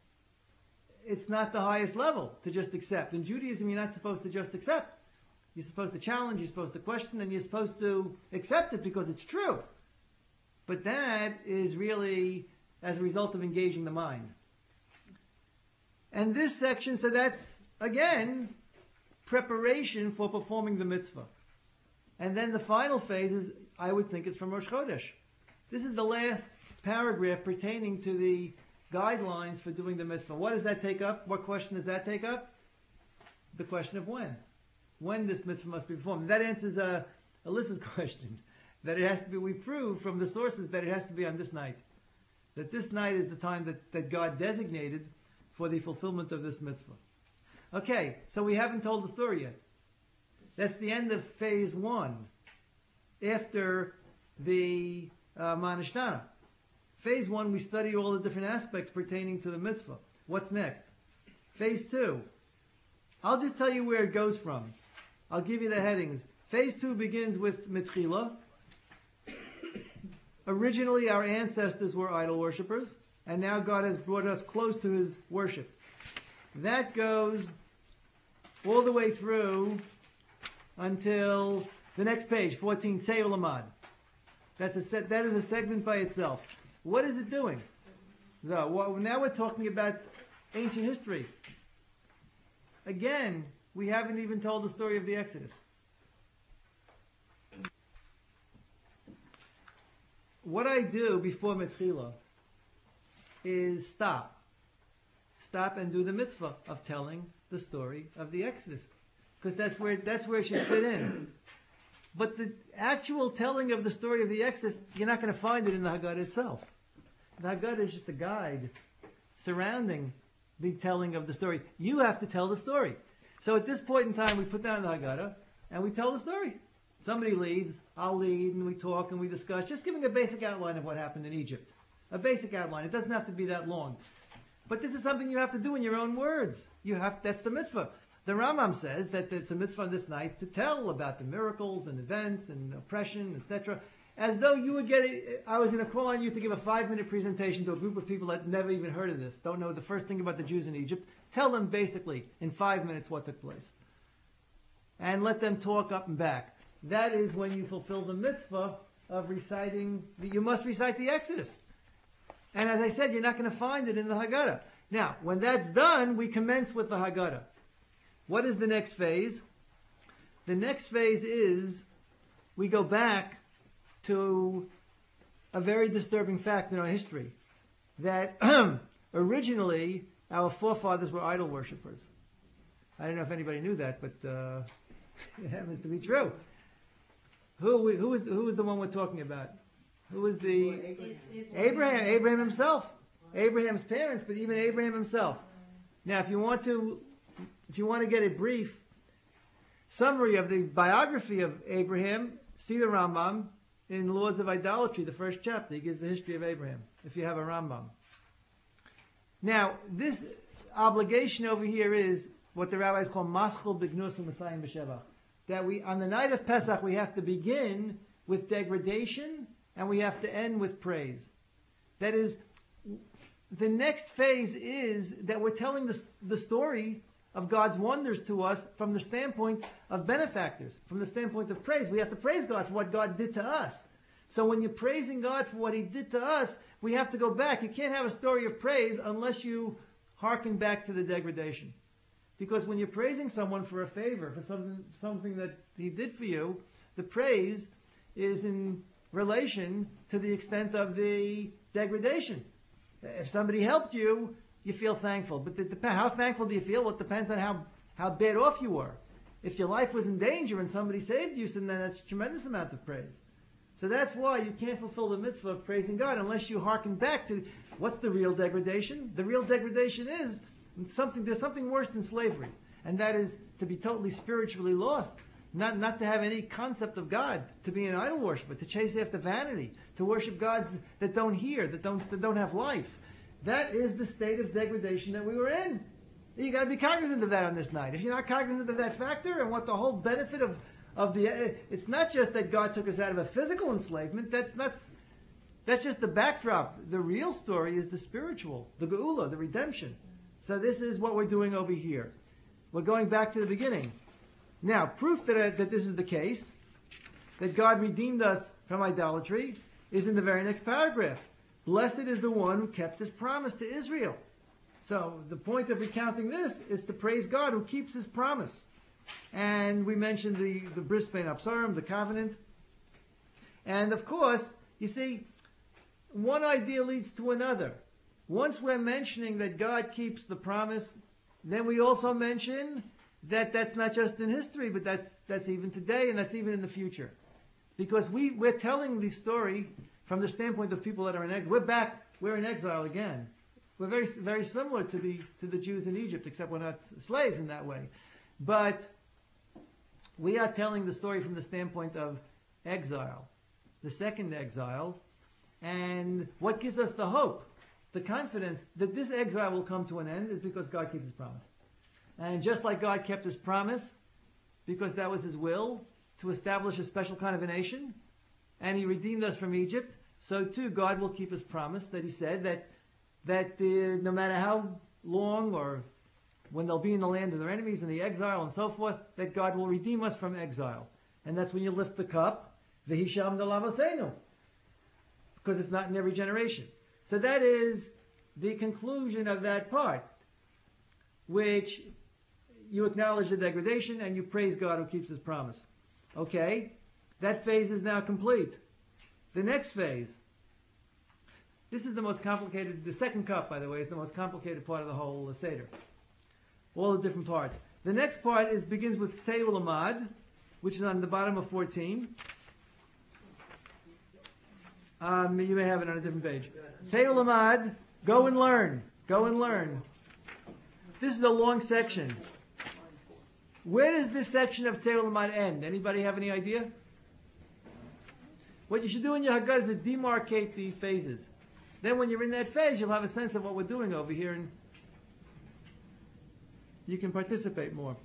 Speaker 1: it's not the highest level to just accept. In Judaism, you're not supposed to just accept. You're supposed to challenge, you're supposed to question, and you're supposed to accept it because it's true. But that is really as a result of engaging the mind. And this section, so that's, again, preparation for performing the mitzvah. And then the final phase is, I would think, is from Rosh Chodesh. This is the last paragraph pertaining to the guidelines for doing the mitzvah. What does that take up? What question does that take up? The question of when. When this mitzvah must be performed. That answers Alyssa's question. that it has to be, we prove from the sources that it has to be on this night. That this night is the time that God designated for the fulfillment of this mitzvah. Okay, so we haven't told the story yet. That's the end of phase 1. After the Manishtana. Phase 1, we study all the different aspects pertaining to the mitzvah. What's next? Phase 2. I'll just tell you where it goes from. I'll give you the headings. Phase 2 begins with Mitchila. Originally, our ancestors were idol worshippers, and now God has brought us close to His worship. That goes all the way through until the next page, 14, Seir Lamad. That is a segment by itself. What is it doing? Now we're talking about ancient history. Again, we haven't even told the story of the Exodus. What I do before Metchila is stop and do the mitzvah of telling the story of the Exodus, because that's where it should fit in. But the actual telling of the story of the Exodus, you're not going to find it in the Haggadah itself. The Haggadah is just a guide surrounding the telling of the story. You have to tell the story. So at this point in time, we put down the Haggadah and we tell the story. Somebody leads, I'll lead, and we talk and we discuss, just giving a basic outline of what happened in Egypt. A basic outline. It doesn't have to be that long. But this is something you have to do in your own words. That's the mitzvah. The Rambam says that it's a mitzvah this night to tell about the miracles and events and oppression, etc. As though you would I was going to call on you to give a 5-minute presentation to a group of people that never even heard of this, don't know the first thing about the Jews in Egypt. Tell them basically in 5 minutes what took place. And let them talk up and back. That is when you fulfill the mitzvah of reciting, you must recite the Exodus. And as I said, you're not going to find it in the Haggadah. Now, when that's done, we commence with the Haggadah. What is the next phase? The next phase is we go back to a very disturbing fact in our history. That originally our forefathers were idol worshippers. I don't know if anybody knew that, but it happens to be true. Who was the one we're talking about? Who was the... Abraham himself. Abraham's parents, but even Abraham himself. Now, if you want to get a brief summary of the biography of Abraham, see the Rambam in Laws of Idolatry, the first chapter. He gives the history of Abraham, if you have a Rambam. Now, this obligation over here is what the rabbis call Maschil B'Gnus U'Masayim B'Shevach. That on the night of Pesach, we have to begin with degradation and we have to end with praise. That is, the next phase is that we're telling the story of God's wonders to us from the standpoint of benefactors, from the standpoint of praise. We have to praise God for what God did to us. So when you're praising God for what He did to us, we have to go back. You can't have a story of praise unless you hearken back to the degradation. Because when you're praising someone for a favor, for something that he did for you, the praise is in relation to the extent of the degradation. If somebody helped you, you feel thankful. But how thankful do you feel? Well, it depends on how bad off you were. If your life was in danger and somebody saved you, then that's a tremendous amount of praise. So that's why you can't fulfill the mitzvah of praising God unless you hearken back to what's the real degradation. The real degradation is there's something worse than slavery, and that is to be totally spiritually lost, not to have any concept of God, to be an idol worshiper, to chase after vanity, to worship gods that don't hear, that don't have life. That is the state of degradation that we were in. You got to be cognizant of that on this night. If you're not cognizant of that factor and what the whole benefit of the, it's not just that God took us out of a physical enslavement. That's just the backdrop. The real story is the spiritual, the geula, the redemption. So this is what we're doing over here. We're going back to the beginning. Now, proof that this is the case, that God redeemed us from idolatry, is in the very next paragraph. Blessed is the one who kept His promise to Israel. So the point of recounting this is to praise God who keeps His promise. And we mentioned the Bris Bein Absarim, the covenant. And of course, you see, one idea leads to another. Once we're mentioning that God keeps the promise, then we also mention that that's not just in history, but that's even today and that's even in the future. Because we're telling the story from the standpoint of people that are in exile. We're in exile again. We're very, very similar to the Jews in Egypt, except we're not slaves in that way. But we are telling the story from the standpoint of exile, the second exile, and what gives us the hope, the confidence that this exile will come to an end is because God keeps His promise. And just like God kept His promise, because that was His will, to establish a special kind of a nation, and He redeemed us from Egypt, so too God will keep His promise that He said that no matter how long or when they'll be in the land of their enemies and the exile and so forth, that God will redeem us from exile. And that's when you lift the cup, V'hisham Dalavosenu, because it's not in every generation. So that is the conclusion of that part, which you acknowledge the degradation and you praise God who keeps His promise. Okay, that phase is now complete. The next phase, this is the most complicated, the second cup, by the way, is the most complicated part of the whole Seder. All the different parts. The next part begins with Seyul Amad, which is on the bottom of 14. You may have it on a different page. Seyul Amad, go and learn. Go and learn. This is a long section. Where does this section of Seyul Amad end? Anybody have any idea? What you should do in your Haggadah is demarcate the phases. Then when you're in that phase, you'll have a sense of what we're doing over here, and you can participate more.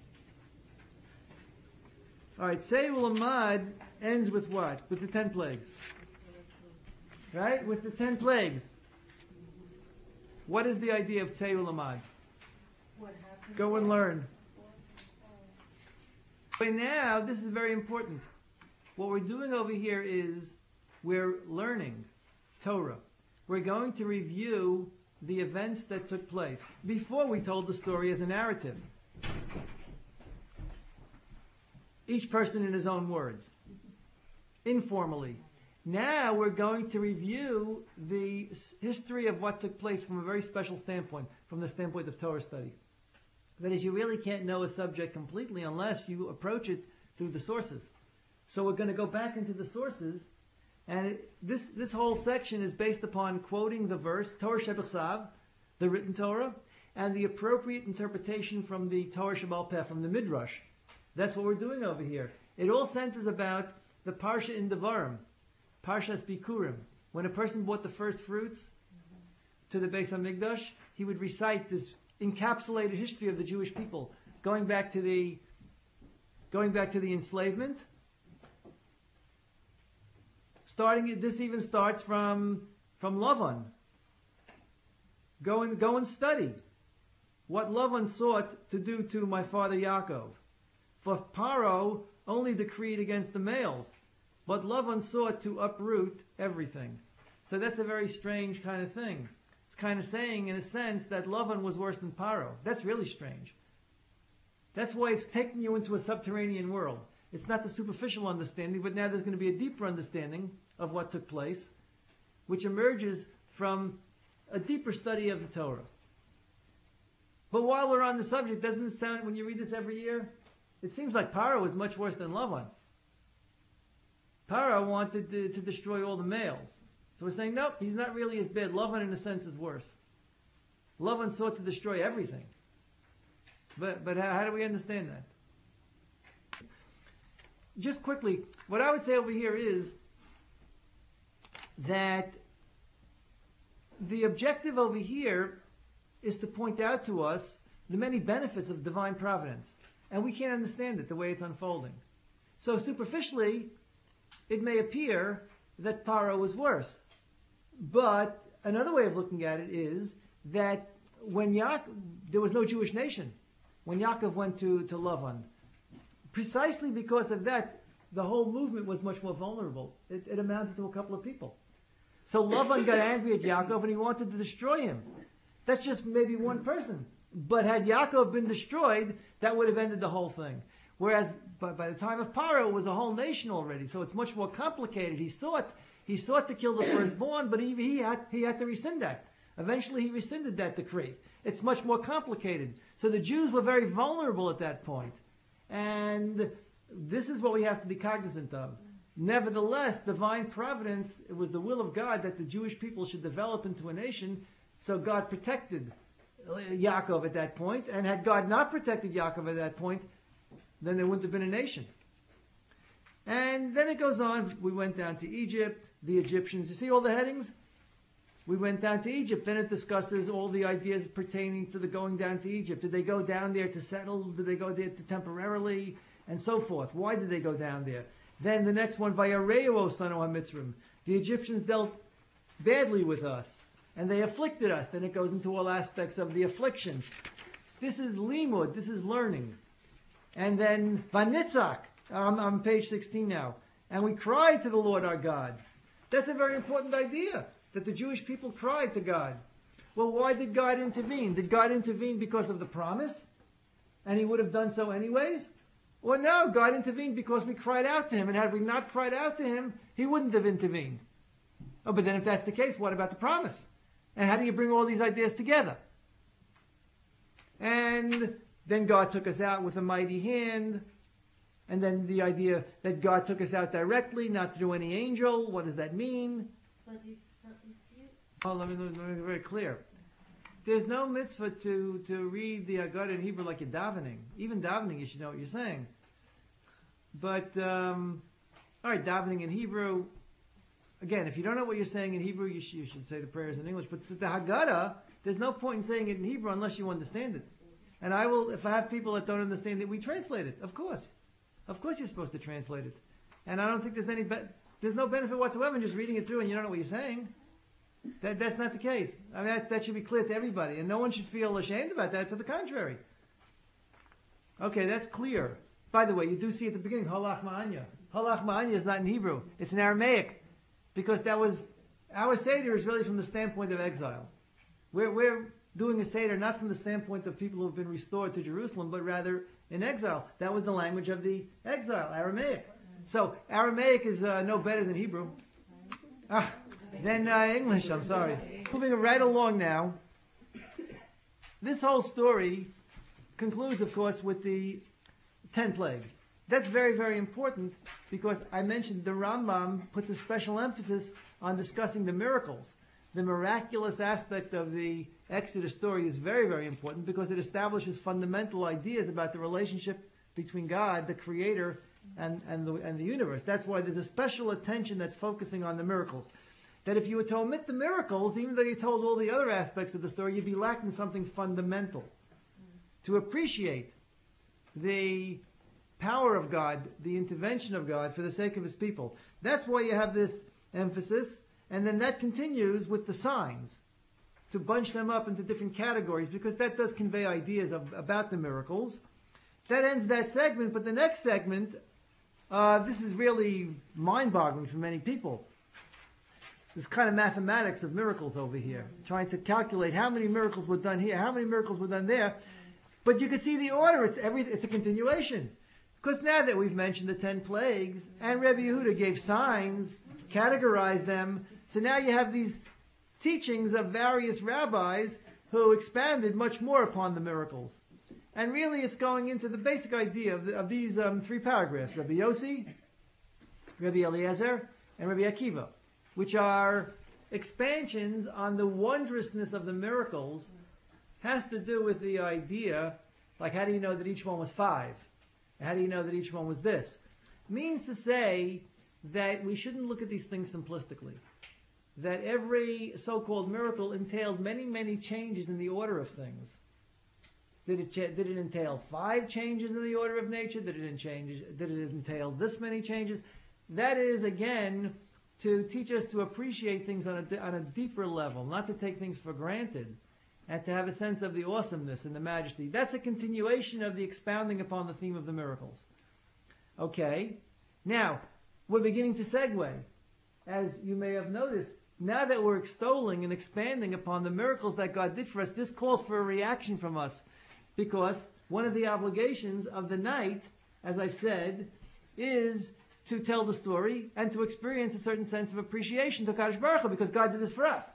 Speaker 1: Alright, Seyul Amad ends with what? With the 10 plagues. Right? With the 10 plagues. What is the idea of Seyul Amad? Go and learn. But now, this is very important. What we're doing over here is we're learning Torah. We're going to review the events that took place. Before we told the story as a narrative. Each person in his own words. Informally. Now we're going to review the history of what took place from a very special standpoint, from the standpoint of Torah study. That is, you really can't know a subject completely unless you approach it through the sources. So we're going to go back into the sources, and this whole section is based upon quoting the verse, Torah Shebechsav, the written Torah, and the appropriate interpretation from the Torah Sheba'al Peh, from the Midrash. That's what we're doing over here. It all centers about the Parsha in Devarim, Parshas Bikurim. When a person brought the first fruits to the Beis HaMikdash, he would recite this encapsulated history of the Jewish people, going back to the enslavement. This even starts from Lavan. Go and study what Lavan sought to do to my father Yaakov. For Paro only decreed against the males, but Lavan sought to uproot everything. So that's a very strange kind of thing. It's kind of saying, in a sense, that Lavan was worse than Paro. That's really strange. That's why it's taking you into a subterranean world. It's not the superficial understanding, but now there's going to be a deeper understanding of what took place, which emerges from a deeper study of the Torah. But while we're on the subject, doesn't it sound, when you read this every year, it seems like Paro was much worse than Lavan. Paro wanted to destroy all the males. So we're saying, nope, he's not really as bad. Lavan, in a sense, is worse. Lavan sought to destroy everything. But how do we understand that? Just quickly, what I would say over here is that the objective over here is to point out to us the many benefits of divine providence. And we can't understand it the way it's unfolding. So superficially, it may appear that Paro was worse. But another way of looking at it is that when there was no Jewish nation when Yaakov went to Lavan. Precisely because of that, the whole movement was much more vulnerable. It amounted to a couple of people. So Lavan got angry at Yaakov and he wanted to destroy him. That's just maybe one person. But had Yaakov been destroyed, that would have ended the whole thing. Whereas by the time of Paro, it was a whole nation already. So it's much more complicated. He sought to kill the firstborn, but he had to rescind that. Eventually he rescinded that decree. It's much more complicated. So the Jews were very vulnerable at that point. And this is what we have to be cognizant of. Nevertheless, divine providence, it was the will of God that the Jewish people should develop into a nation, so God protected Yaakov at that point, and had God not protected Yaakov at that point, then there wouldn't have been a nation. And then it goes on, we went down to Egypt, the Egyptians, you see all the headings? We went down to Egypt, then it discusses all the ideas pertaining to the going down to Egypt. Did they go down there to settle? Did they go there to temporarily? And so forth. Why did they go down there? Then the next one, Vayareu Osanu HaMitzrim. The Egyptians dealt badly with us, and they afflicted us. Then it goes into all aspects of the afflictions. This is limud, this is learning. And then Vanitzak, I'm on page 16 now. And we cried to the Lord our God. That's a very important idea, that the Jewish people cried to God. Well, why did God intervene? Did God intervene because of the promise? And He would have done so anyways? Well, no, God intervened because we cried out to Him. And had we not cried out to Him, He wouldn't have intervened. Oh, but then if that's the case, what about the promise? And how do you bring all these ideas together? And then God took us out with a mighty hand. And then the idea that God took us out directly, not through any angel. What does that mean? Oh, let me make it very clear. There's no mitzvah to read the Haggadah in Hebrew like you're davening. Even davening, you should know what you're saying. But, all right, davening in Hebrew. Again, if you don't know what you're saying in Hebrew, you should say the prayers in English. But the Haggadah, there's no point in saying it in Hebrew unless you understand it. And I will, if I have people that don't understand it, we translate it. Of course. Of course you're supposed to translate it. And I don't think there's no benefit whatsoever in just reading it through and you don't know what you're saying. That's not the case. I mean, that should be clear to everybody. And no one should feel ashamed about that. To the contrary. Okay, that's clear. By the way, you do see at the beginning, Halach Ma'anya. Halach Ma'anya is not in Hebrew. It's in Aramaic. Because our Seder is really from the standpoint of exile. We're doing a Seder not from the standpoint of people who have been restored to Jerusalem, but rather in exile. That was the language of the exile, Aramaic. So Aramaic is no better than Hebrew. Then English, I'm sorry. Moving right along now. This whole story concludes, of course, with the 10 plagues. That's very, very important because I mentioned the Rambam puts a special emphasis on discussing the miracles. The miraculous aspect of the Exodus story is very, very important because it establishes fundamental ideas about the relationship between God, the Creator, and the universe. That's why there's a special attention that's focusing on the miracles. That if you were to omit the miracles, even though you told all the other aspects of the story, you'd be lacking something fundamental. To appreciate the power of God, the intervention of God for the sake of His people. That's why you have this emphasis, and then that continues with the signs, to bunch them up into different categories, because that does convey ideas about the miracles. That ends that segment, but the next segment, this is really mind-boggling for many people. This kind of mathematics of miracles over here, trying to calculate how many miracles were done here, how many miracles were done there. But you can see the order, it's a continuation. Because now that we've mentioned the 10 plagues, and Rebbe Yehuda gave signs, categorized them, so now you have these teachings of various rabbis who expanded much more upon the miracles. And really it's going into the basic idea of these 3 paragraphs, Rebbe Yossi, Rebbe Eliezer, and Rebbe Akiva, which are expansions on the wondrousness of the miracles. Has to do with the idea, like how do you know that each one was 5? How do you know that each one was this? Means to say that we shouldn't look at these things simplistically. That every so-called miracle entailed many, many changes in the order of things. Did it entail 5 changes in the order of nature? Did it entail this many changes? That is, again, to teach us to appreciate things on a deeper level, not to take things for granted, and to have a sense of the awesomeness and the majesty. That's a continuation of the expounding upon the theme of the miracles. Okay, now, we're beginning to segue. As you may have noticed, now that we're extolling and expanding upon the miracles that God did for us, this calls for a reaction from us. Because one of the obligations of the night, as I've said, is to tell the story and to experience a certain sense of appreciation to Kadosh Baruch Hu, because God did this for us.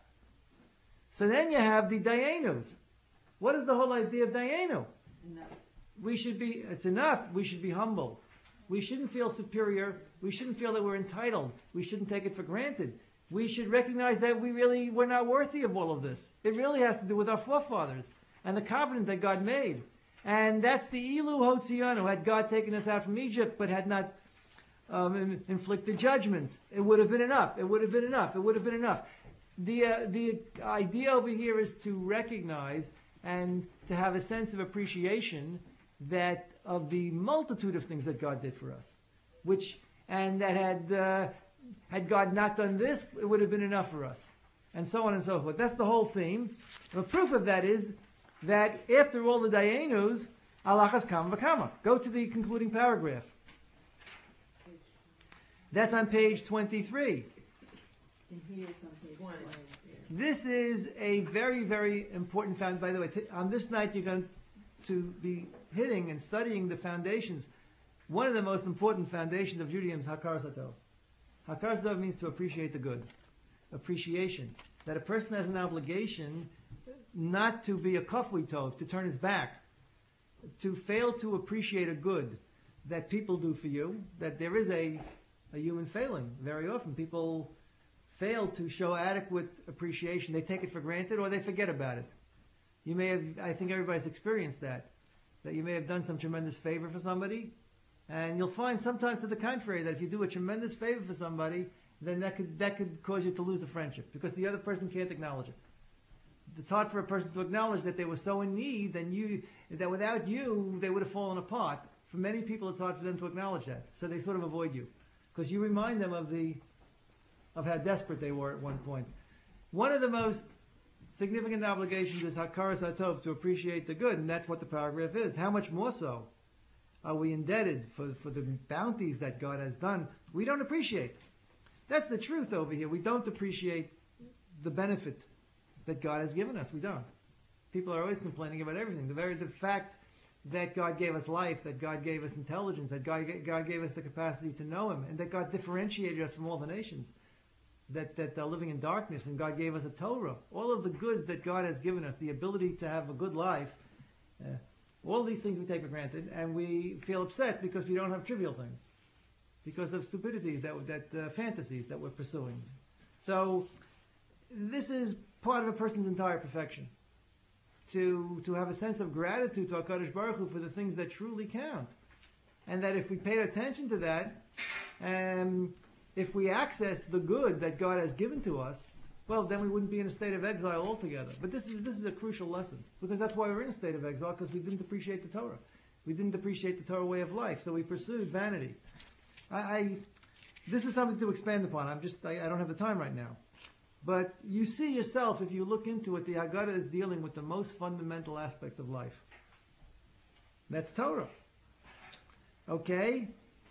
Speaker 1: So then you have the Dayanus. What is the whole idea of Dayanu?
Speaker 3: No.
Speaker 1: It's enough. We should be humble. We shouldn't feel superior. We shouldn't feel that we're entitled. We shouldn't take it for granted. We should recognize that we're not worthy of all of this. It really has to do with our forefathers and the covenant that God made. And that's the Ilu Hotzianu. Had God taken us out from Egypt but had not inflicted judgments, it would have been enough. It would have been enough. It would have been enough. The idea over here is to recognize and to have a sense of appreciation that of the multitude of things that God did for us, and that had God not done this, it would have been enough for us, and so on and so forth. That's the whole theme. The proof of that is that after all the Dayanus, Alachas Kama V'Kama. Go to the concluding paragraph. That's on page 23.
Speaker 2: And here it's on page 1.
Speaker 1: This is a very, very important foundation. By the way, on this night you're going to be hitting and studying the foundations. One of the most important foundations of Judaism is Hakar Satov. Hakar Satov means to appreciate the good. Appreciation. That a person has an obligation not to be a kafui tov, to turn his back, to fail to appreciate a good that people do for you, that there is a human failing. Very often people fail to show adequate appreciation. They take it for granted or they forget about it. You may have, I think everybody's experienced that you may have done some tremendous favor for somebody, and you'll find sometimes to the contrary that if you do a tremendous favor for somebody, then that could cause you to lose a friendship because the other person can't acknowledge it. It's hard for a person to acknowledge that they were so in need that without you they would have fallen apart. For many people it's hard for them to acknowledge that, so they sort of avoid you because you remind them of how desperate they were at one point. One of the most significant obligations is Hakaras HaTov, to appreciate the good, and that's what the paragraph is. How much more so are we indebted for the bounties that God has done? We don't appreciate. That's the truth over here. We don't appreciate the benefit that God has given us. We don't. People are always complaining about everything. The fact that God gave us life, that God gave us intelligence, that God gave us the capacity to know Him, and that God differentiated us from all the nations that are living in darkness, and God gave us a Torah. All of the goods that God has given us, the ability to have a good life, all these things we take for granted, and we feel upset because we don't have trivial things, because of stupidities, fantasies that we're pursuing. So this is part of a person's entire perfection. To have a sense of gratitude to HaKadosh Baruch Hu for the things that truly count. And that if we paid attention to that, if we access the good that God has given to us, well, then we wouldn't be in a state of exile altogether. But this is a crucial lesson, because that's why we're in a state of exile, because we didn't appreciate the Torah. We didn't appreciate the Torah way of life, so we pursued vanity. This is something to expand upon. I don't have the time right now. But you see yourself, if you look into it, the Haggadah is dealing with the most fundamental aspects of life. That's Torah. Okay?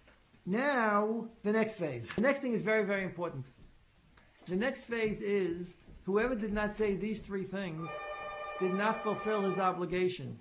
Speaker 1: Now, the next phase. The next thing is very, very important. The next phase is, whoever did not say these three things did not fulfill his obligation.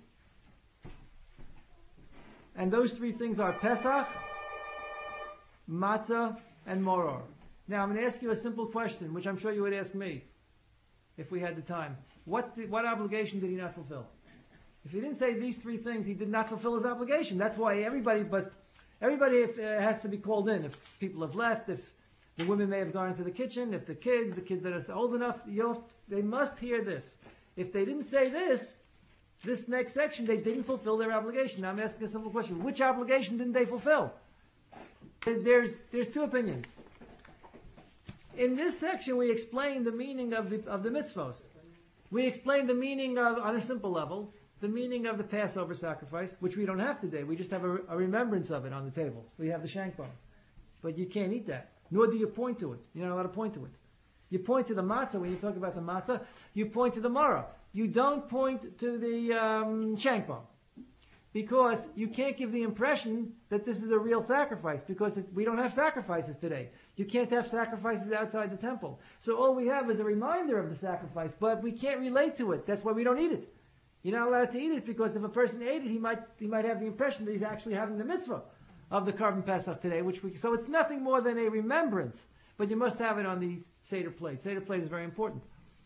Speaker 1: And those three things are Pesach, Matzah, and Moror. Now, I'm going to ask you a simple question, which I'm sure you would ask me, if we had the time. What obligation did he not fulfill? If he didn't say these three things, he did not fulfill his obligation. That's why everybody has to be called in. If people have left, if the women may have gone into the kitchen, if the kids that are old enough, they must hear this. If they didn't say this next section, they didn't fulfill their obligation. Now I'm asking a simple question. Which obligation didn't they fulfill? There's two opinions. In this section, we explain the meaning of the mitzvos. We explain the meaning of, on a simple level, the meaning of the Passover sacrifice, which we don't have today. We just have a remembrance of it on the table. We have the shank bone. But you can't eat that. Nor do you point to it. You're not allowed to point to it. You point to the matzah when you talk about the matzah. You point to the maror. You don't point to the shank bone. Because you can't give the impression that this is a real sacrifice, because we don't have sacrifices today. You can't have sacrifices outside the temple. So all we have is a reminder of the sacrifice, but we can't relate to it. That's why we don't eat it. You're not allowed to eat it, because if a person ate it, he might have the impression that he's actually having the mitzvah of the Karban Pesach today, so it's nothing more than a remembrance. But you must have it on the Seder plate. Seder plate is very important.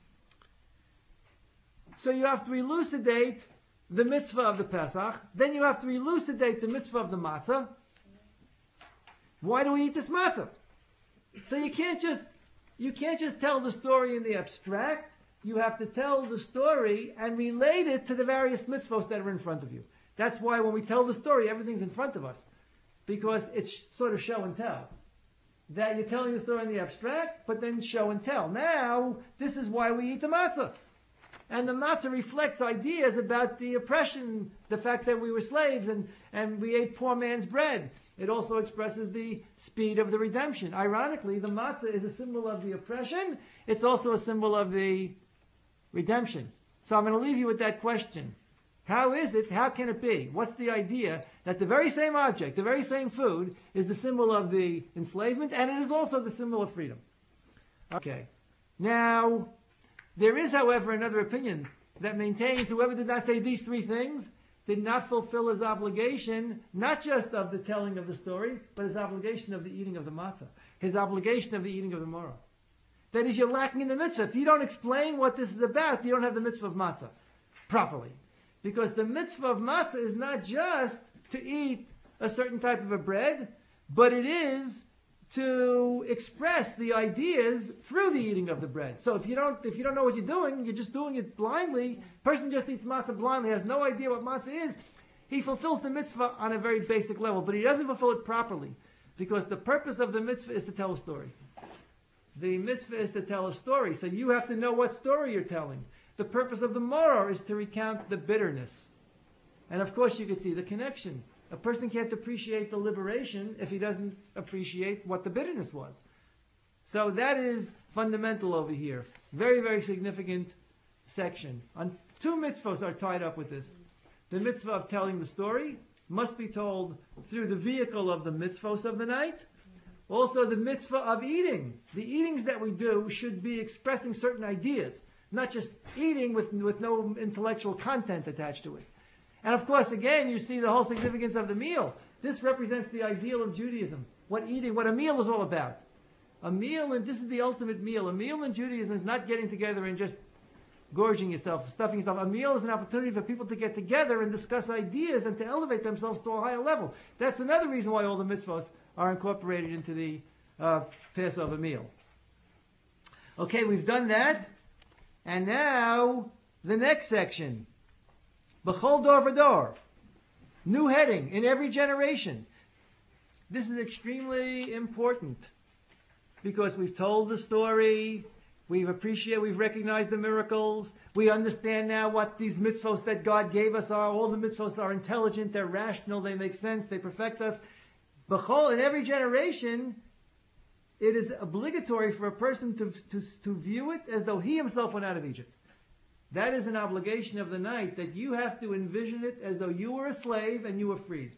Speaker 1: So you have to elucidate the mitzvah of the Pesach, then you have to elucidate the mitzvah of the matzah,
Speaker 4: Why do we eat this matzah? So you can't just tell the story in the abstract. You have to tell the story and relate it to the various mitzvos that are in front of you. That's why when we tell the story, everything's in front of us. Because it's sort of show and tell. That you're telling the story in the abstract, but then show and tell. Now, this is why we eat the matzah. And the matzah reflects ideas about the oppression, the fact that we were slaves and we ate poor man's bread. It also expresses the speed of the redemption. Ironically, the matzah is a symbol of the oppression. It's also a symbol of the redemption. So I'm going to leave you with that question. How can it be? What's the idea that the very same object, the very same food, is the symbol of the enslavement, and it is also the symbol of freedom? Okay. Now, there is, however, another opinion that maintains whoever did not say these three things did not fulfill his obligation, not just of the telling of the story, but his obligation of the eating of the matzah, his obligation of the eating of the maror. That is, you're lacking in the mitzvah. If you don't explain what this is about, you don't have the mitzvah of matzah properly. Because the mitzvah of matzah is not just to eat a certain type of a bread, but it is to express the ideas through the eating of the bread. So if you don't know what you're doing, you're just doing it blindly. Person just eats matzah blindly, has no idea what matzah is. He fulfills the mitzvah on a very basic level, but he doesn't fulfill it properly, because the purpose of the mitzvah is to tell a story. The mitzvah is to tell a story, so you have to know what story you're telling. The purpose of the maror is to recount the bitterness. And of course you could see the connection. A person can't appreciate the liberation if he doesn't appreciate what the bitterness was. So that is fundamental over here. Very, very significant section. Two mitzvahs are tied up with this. The mitzvah of telling the story must be told through the vehicle of the mitzvahs of the night. Also the mitzvah of eating. The eatings that we do should be expressing certain ideas, not just eating with no intellectual content attached to it. And of course, again, you see the whole significance of the meal. This represents the ideal of Judaism. What a meal is all about. A meal, and this is the ultimate meal. A meal in Judaism is not getting together and just gorging yourself, stuffing yourself. A meal is an opportunity for people to get together and discuss ideas and to elevate themselves to a higher level. That's another reason why all the mitzvahs are incorporated into the Passover meal. Okay, we've done that. And now, the next section. B'chol dor v'dor. New heading, in every generation. This is extremely important, because we've told the story, we've recognized the miracles, we understand now what these mitzvos that God gave us are. All the mitzvos are intelligent, they're rational, they make sense, they perfect us. B'chol, in every generation, it is obligatory for a person to view it as though he himself went out of Egypt. That is an obligation of the night, that you have to envision it as though you were a slave and you were freed.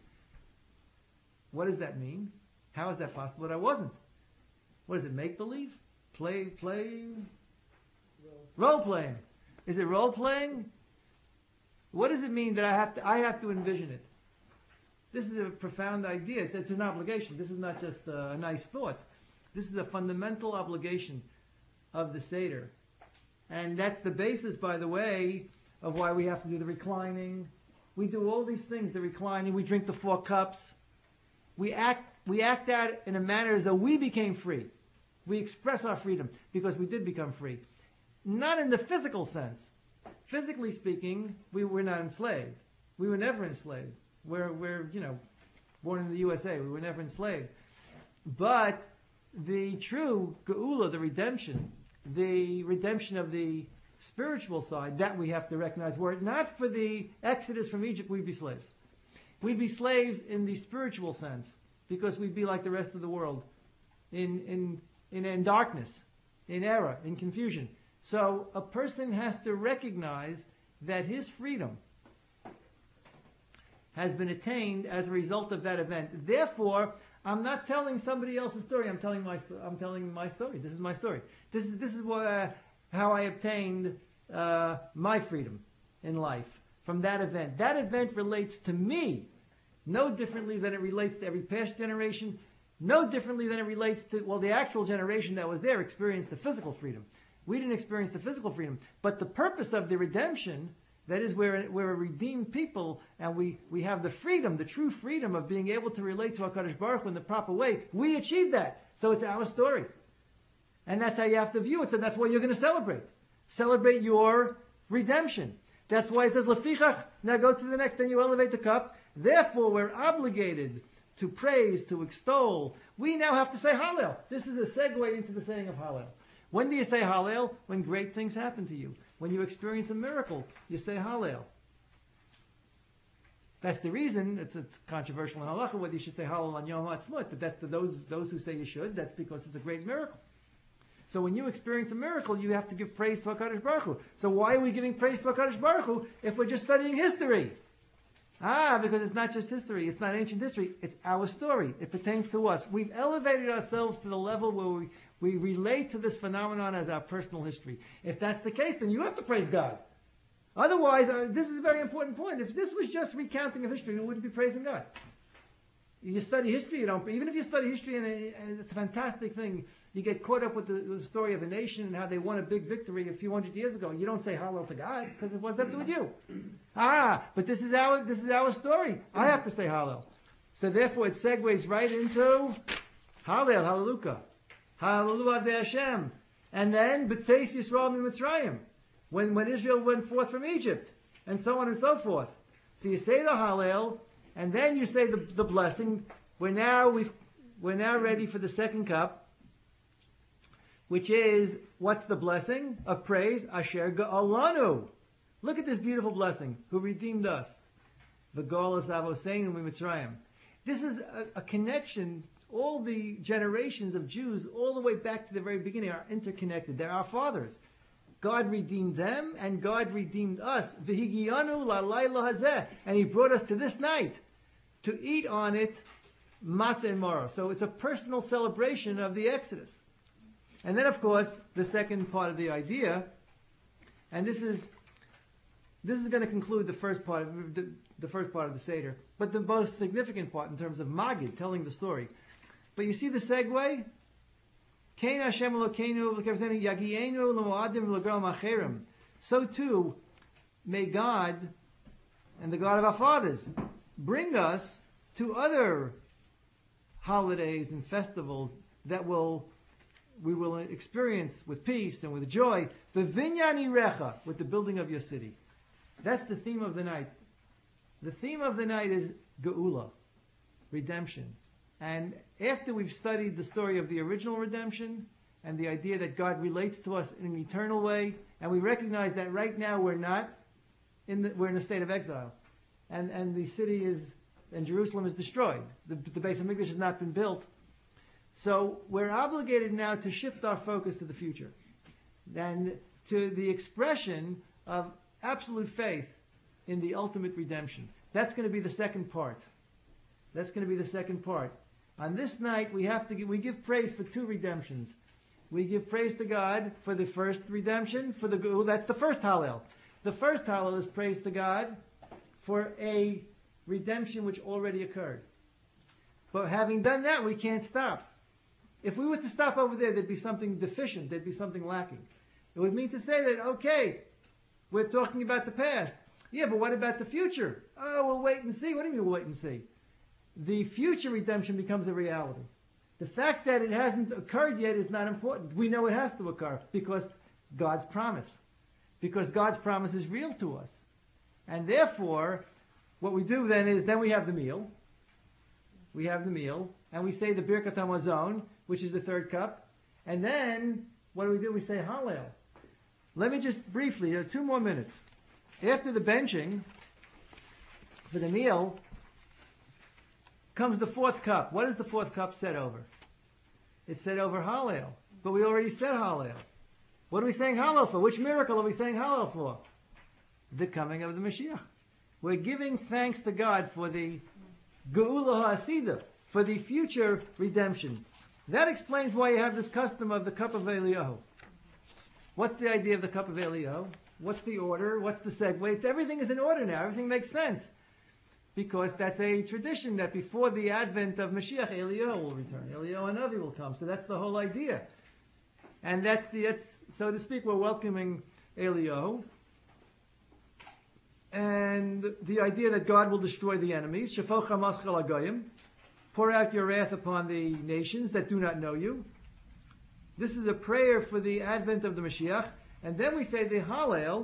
Speaker 4: What does that mean? How is that possible that I wasn't? What is it, make-believe? Playing? Role-playing. Is it role-playing? What does it mean that I have to envision it? This is a profound idea. It's an obligation. This is not just a nice thought. This is a fundamental obligation of the Seder. And that's the basis, by the way, of why we have to do the reclining. We do all these things, the reclining. We drink the 4 cups. We act out in a manner as though we became free. We express our freedom because we did become free. Not in the physical sense. Physically speaking, we were not enslaved. We were never enslaved. We're born in the USA. We were never enslaved. But the true geula, the redemption of the spiritual side, that we have to recognize. Were it not for the exodus from Egypt, we'd be slaves. We'd be slaves in the spiritual sense, because we'd be like the rest of the world, in darkness, in error, in confusion. So a person has to recognize that his freedom has been attained as a result of that event. Therefore, I'm not telling somebody else's story. I'm telling my story. This is my story. This is how I obtained my freedom in life from that event. That event relates to me no differently than it relates to every past generation, no differently than it relates to, the actual generation that was there experienced the physical freedom. We didn't experience the physical freedom. But the purpose of the redemption That is, we're a redeemed people, and we have the freedom, the true freedom of being able to relate to HaKadosh Baruch Hu in the proper way. We achieved that. So it's our story. And that's how you have to view it. So that's what you're going to celebrate. Celebrate your redemption. That's why it says, Lefichach. Now go to the next, then you elevate the cup. Therefore, we're obligated to praise, to extol. We now have to say Hallel. This is a segue into the saying of Hallel. When do you say Hallel? When great things happen to you. When you experience a miracle, you say Hallel. That's the reason, it's controversial in halacha whether you should say Hallel on Yom HaAtzmaut, but that's those who say you should, that's because it's a great miracle. So when you experience a miracle, you have to give praise to HaKadosh Baruch Hu. So why are we giving praise to HaKadosh Baruch Hu if we're just studying history? Because it's not just history, it's not ancient history, it's our story. It pertains to us. We've elevated ourselves to the level where we relate to this phenomenon as our personal history. If that's the case, then you have to praise God. Otherwise, this is a very important point. If this was just recounting of history, you wouldn't be praising God. You study history, you don't. Even if you study history, and it's a fantastic thing, you get caught up with the story of a nation and how they won a big victory a few hundred years ago. You don't say Hallel to God because it was up to you. But this is our story. I have to say Hallel. So therefore, it segues right into Hallel, Hallelujah, Hallelujah de Hashem, and then B'tzeis Yisrael Mitzrayim. When Israel went forth from Egypt, and so on and so forth. So you say the Hallel, and then you say the blessing. We're now ready for the second cup, which is, what's the blessing of praise? Asher Ga'alanu. Look at this beautiful blessing, who redeemed us. V'golas avoseinu mitzrayim. This is a connection. All the generations of Jews, all the way back to the very beginning, are interconnected. They're our fathers. God redeemed them, and God redeemed us. V'higiyanu la'layla hazeh. And He brought us to this night to eat on it matzah and maror. So it's a personal celebration of the Exodus. And then, of course, the second part of the idea, and this is going to conclude the first part of the Seder, but the most significant part in terms of Magid, telling the story. But you see the segue? So too, may God and the God of our fathers bring us to other holidays and festivals that we will experience with peace and with joy. V'vinyani recha, with the building of your city. That's the theme of the night. The theme of the night is Geula, redemption. And after we've studied the story of the original redemption and the idea that God relates to us in an eternal way, and we recognize that right now we're in a state of exile, and the city and Jerusalem is destroyed. The Beis Hamikdash has not been built. So we're obligated now to shift our focus to the future and to the expression of absolute faith in the ultimate redemption. That's going to be the second part. On this night, we give praise for two redemptions. We give praise to God for the first redemption, for the Geula. That's the first Hallel. The first Hallel is praise to God for a redemption which already occurred. But having done that, we can't stop. If we were to stop over there, there'd be something deficient, there'd be something lacking. It would mean to say that, okay, we're talking about the past. Yeah, but what about the future? Oh, we'll wait and see. What do you mean we'll wait and see? The future redemption becomes a reality. The fact that it hasn't occurred yet is not important. We know it has to occur because God's promise. Because God's promise is real to us. And therefore, what we do then is, we have the meal. And we say the Birkat HaMazon, which is the third cup. And then, what do? We say Hallel. Let me just briefly, 2 more minutes. After the benching, for the meal, comes the fourth cup. What is the fourth cup set over? It's set over Hallel. But we already said Hallel. What are we saying Hallel for? Which miracle are we saying Hallel for? The coming of the Mashiach. We're giving thanks to God for the Geula HaAsida, for the future redemption. That explains why you have this custom of the cup of Eliyahu. What's the idea of the cup of Eliyahu? What's the order? What's the segue? Everything is in order now. Everything makes sense. Because that's a tradition that before the advent of Mashiach, Eliyahu will return. Eliyahu Hanavi will come. So that's the whole idea. And that's so to speak, we're welcoming Eliyahu. and the idea that God will destroy the enemies. Shafach hamaschal hagoyim. Pour out your wrath upon the nations that do not know you. This is a prayer for the advent of the Mashiach. And then we say the Hallel.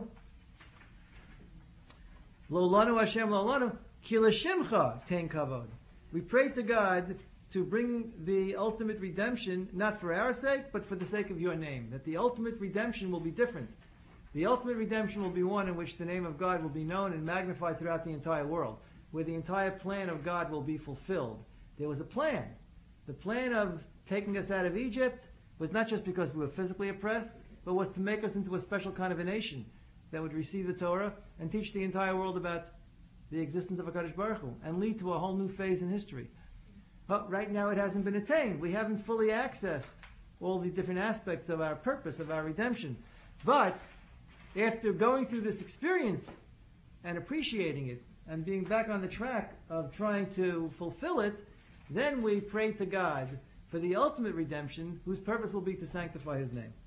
Speaker 4: Lo lanu Hashem lo lanu ki l'shimcha tein kavod. We pray to God to bring the ultimate redemption, not for our sake, but for the sake of your name. That the ultimate redemption will be different. The ultimate redemption will be one in which the name of God will be known and magnified throughout the entire world, where the entire plan of God will be fulfilled. There was a plan. The plan of taking us out of Egypt was not just because we were physically oppressed, but was to make us into a special kind of a nation that would receive the Torah and teach the entire world about the existence of HaKadosh Baruch Hu and lead to a whole new phase in history. But right now it hasn't been attained. We haven't fully accessed all the different aspects of our purpose, of our redemption. But after going through this experience and appreciating it and being back on the track of trying to fulfill it, then we pray to God for the ultimate redemption, whose purpose will be to sanctify His name.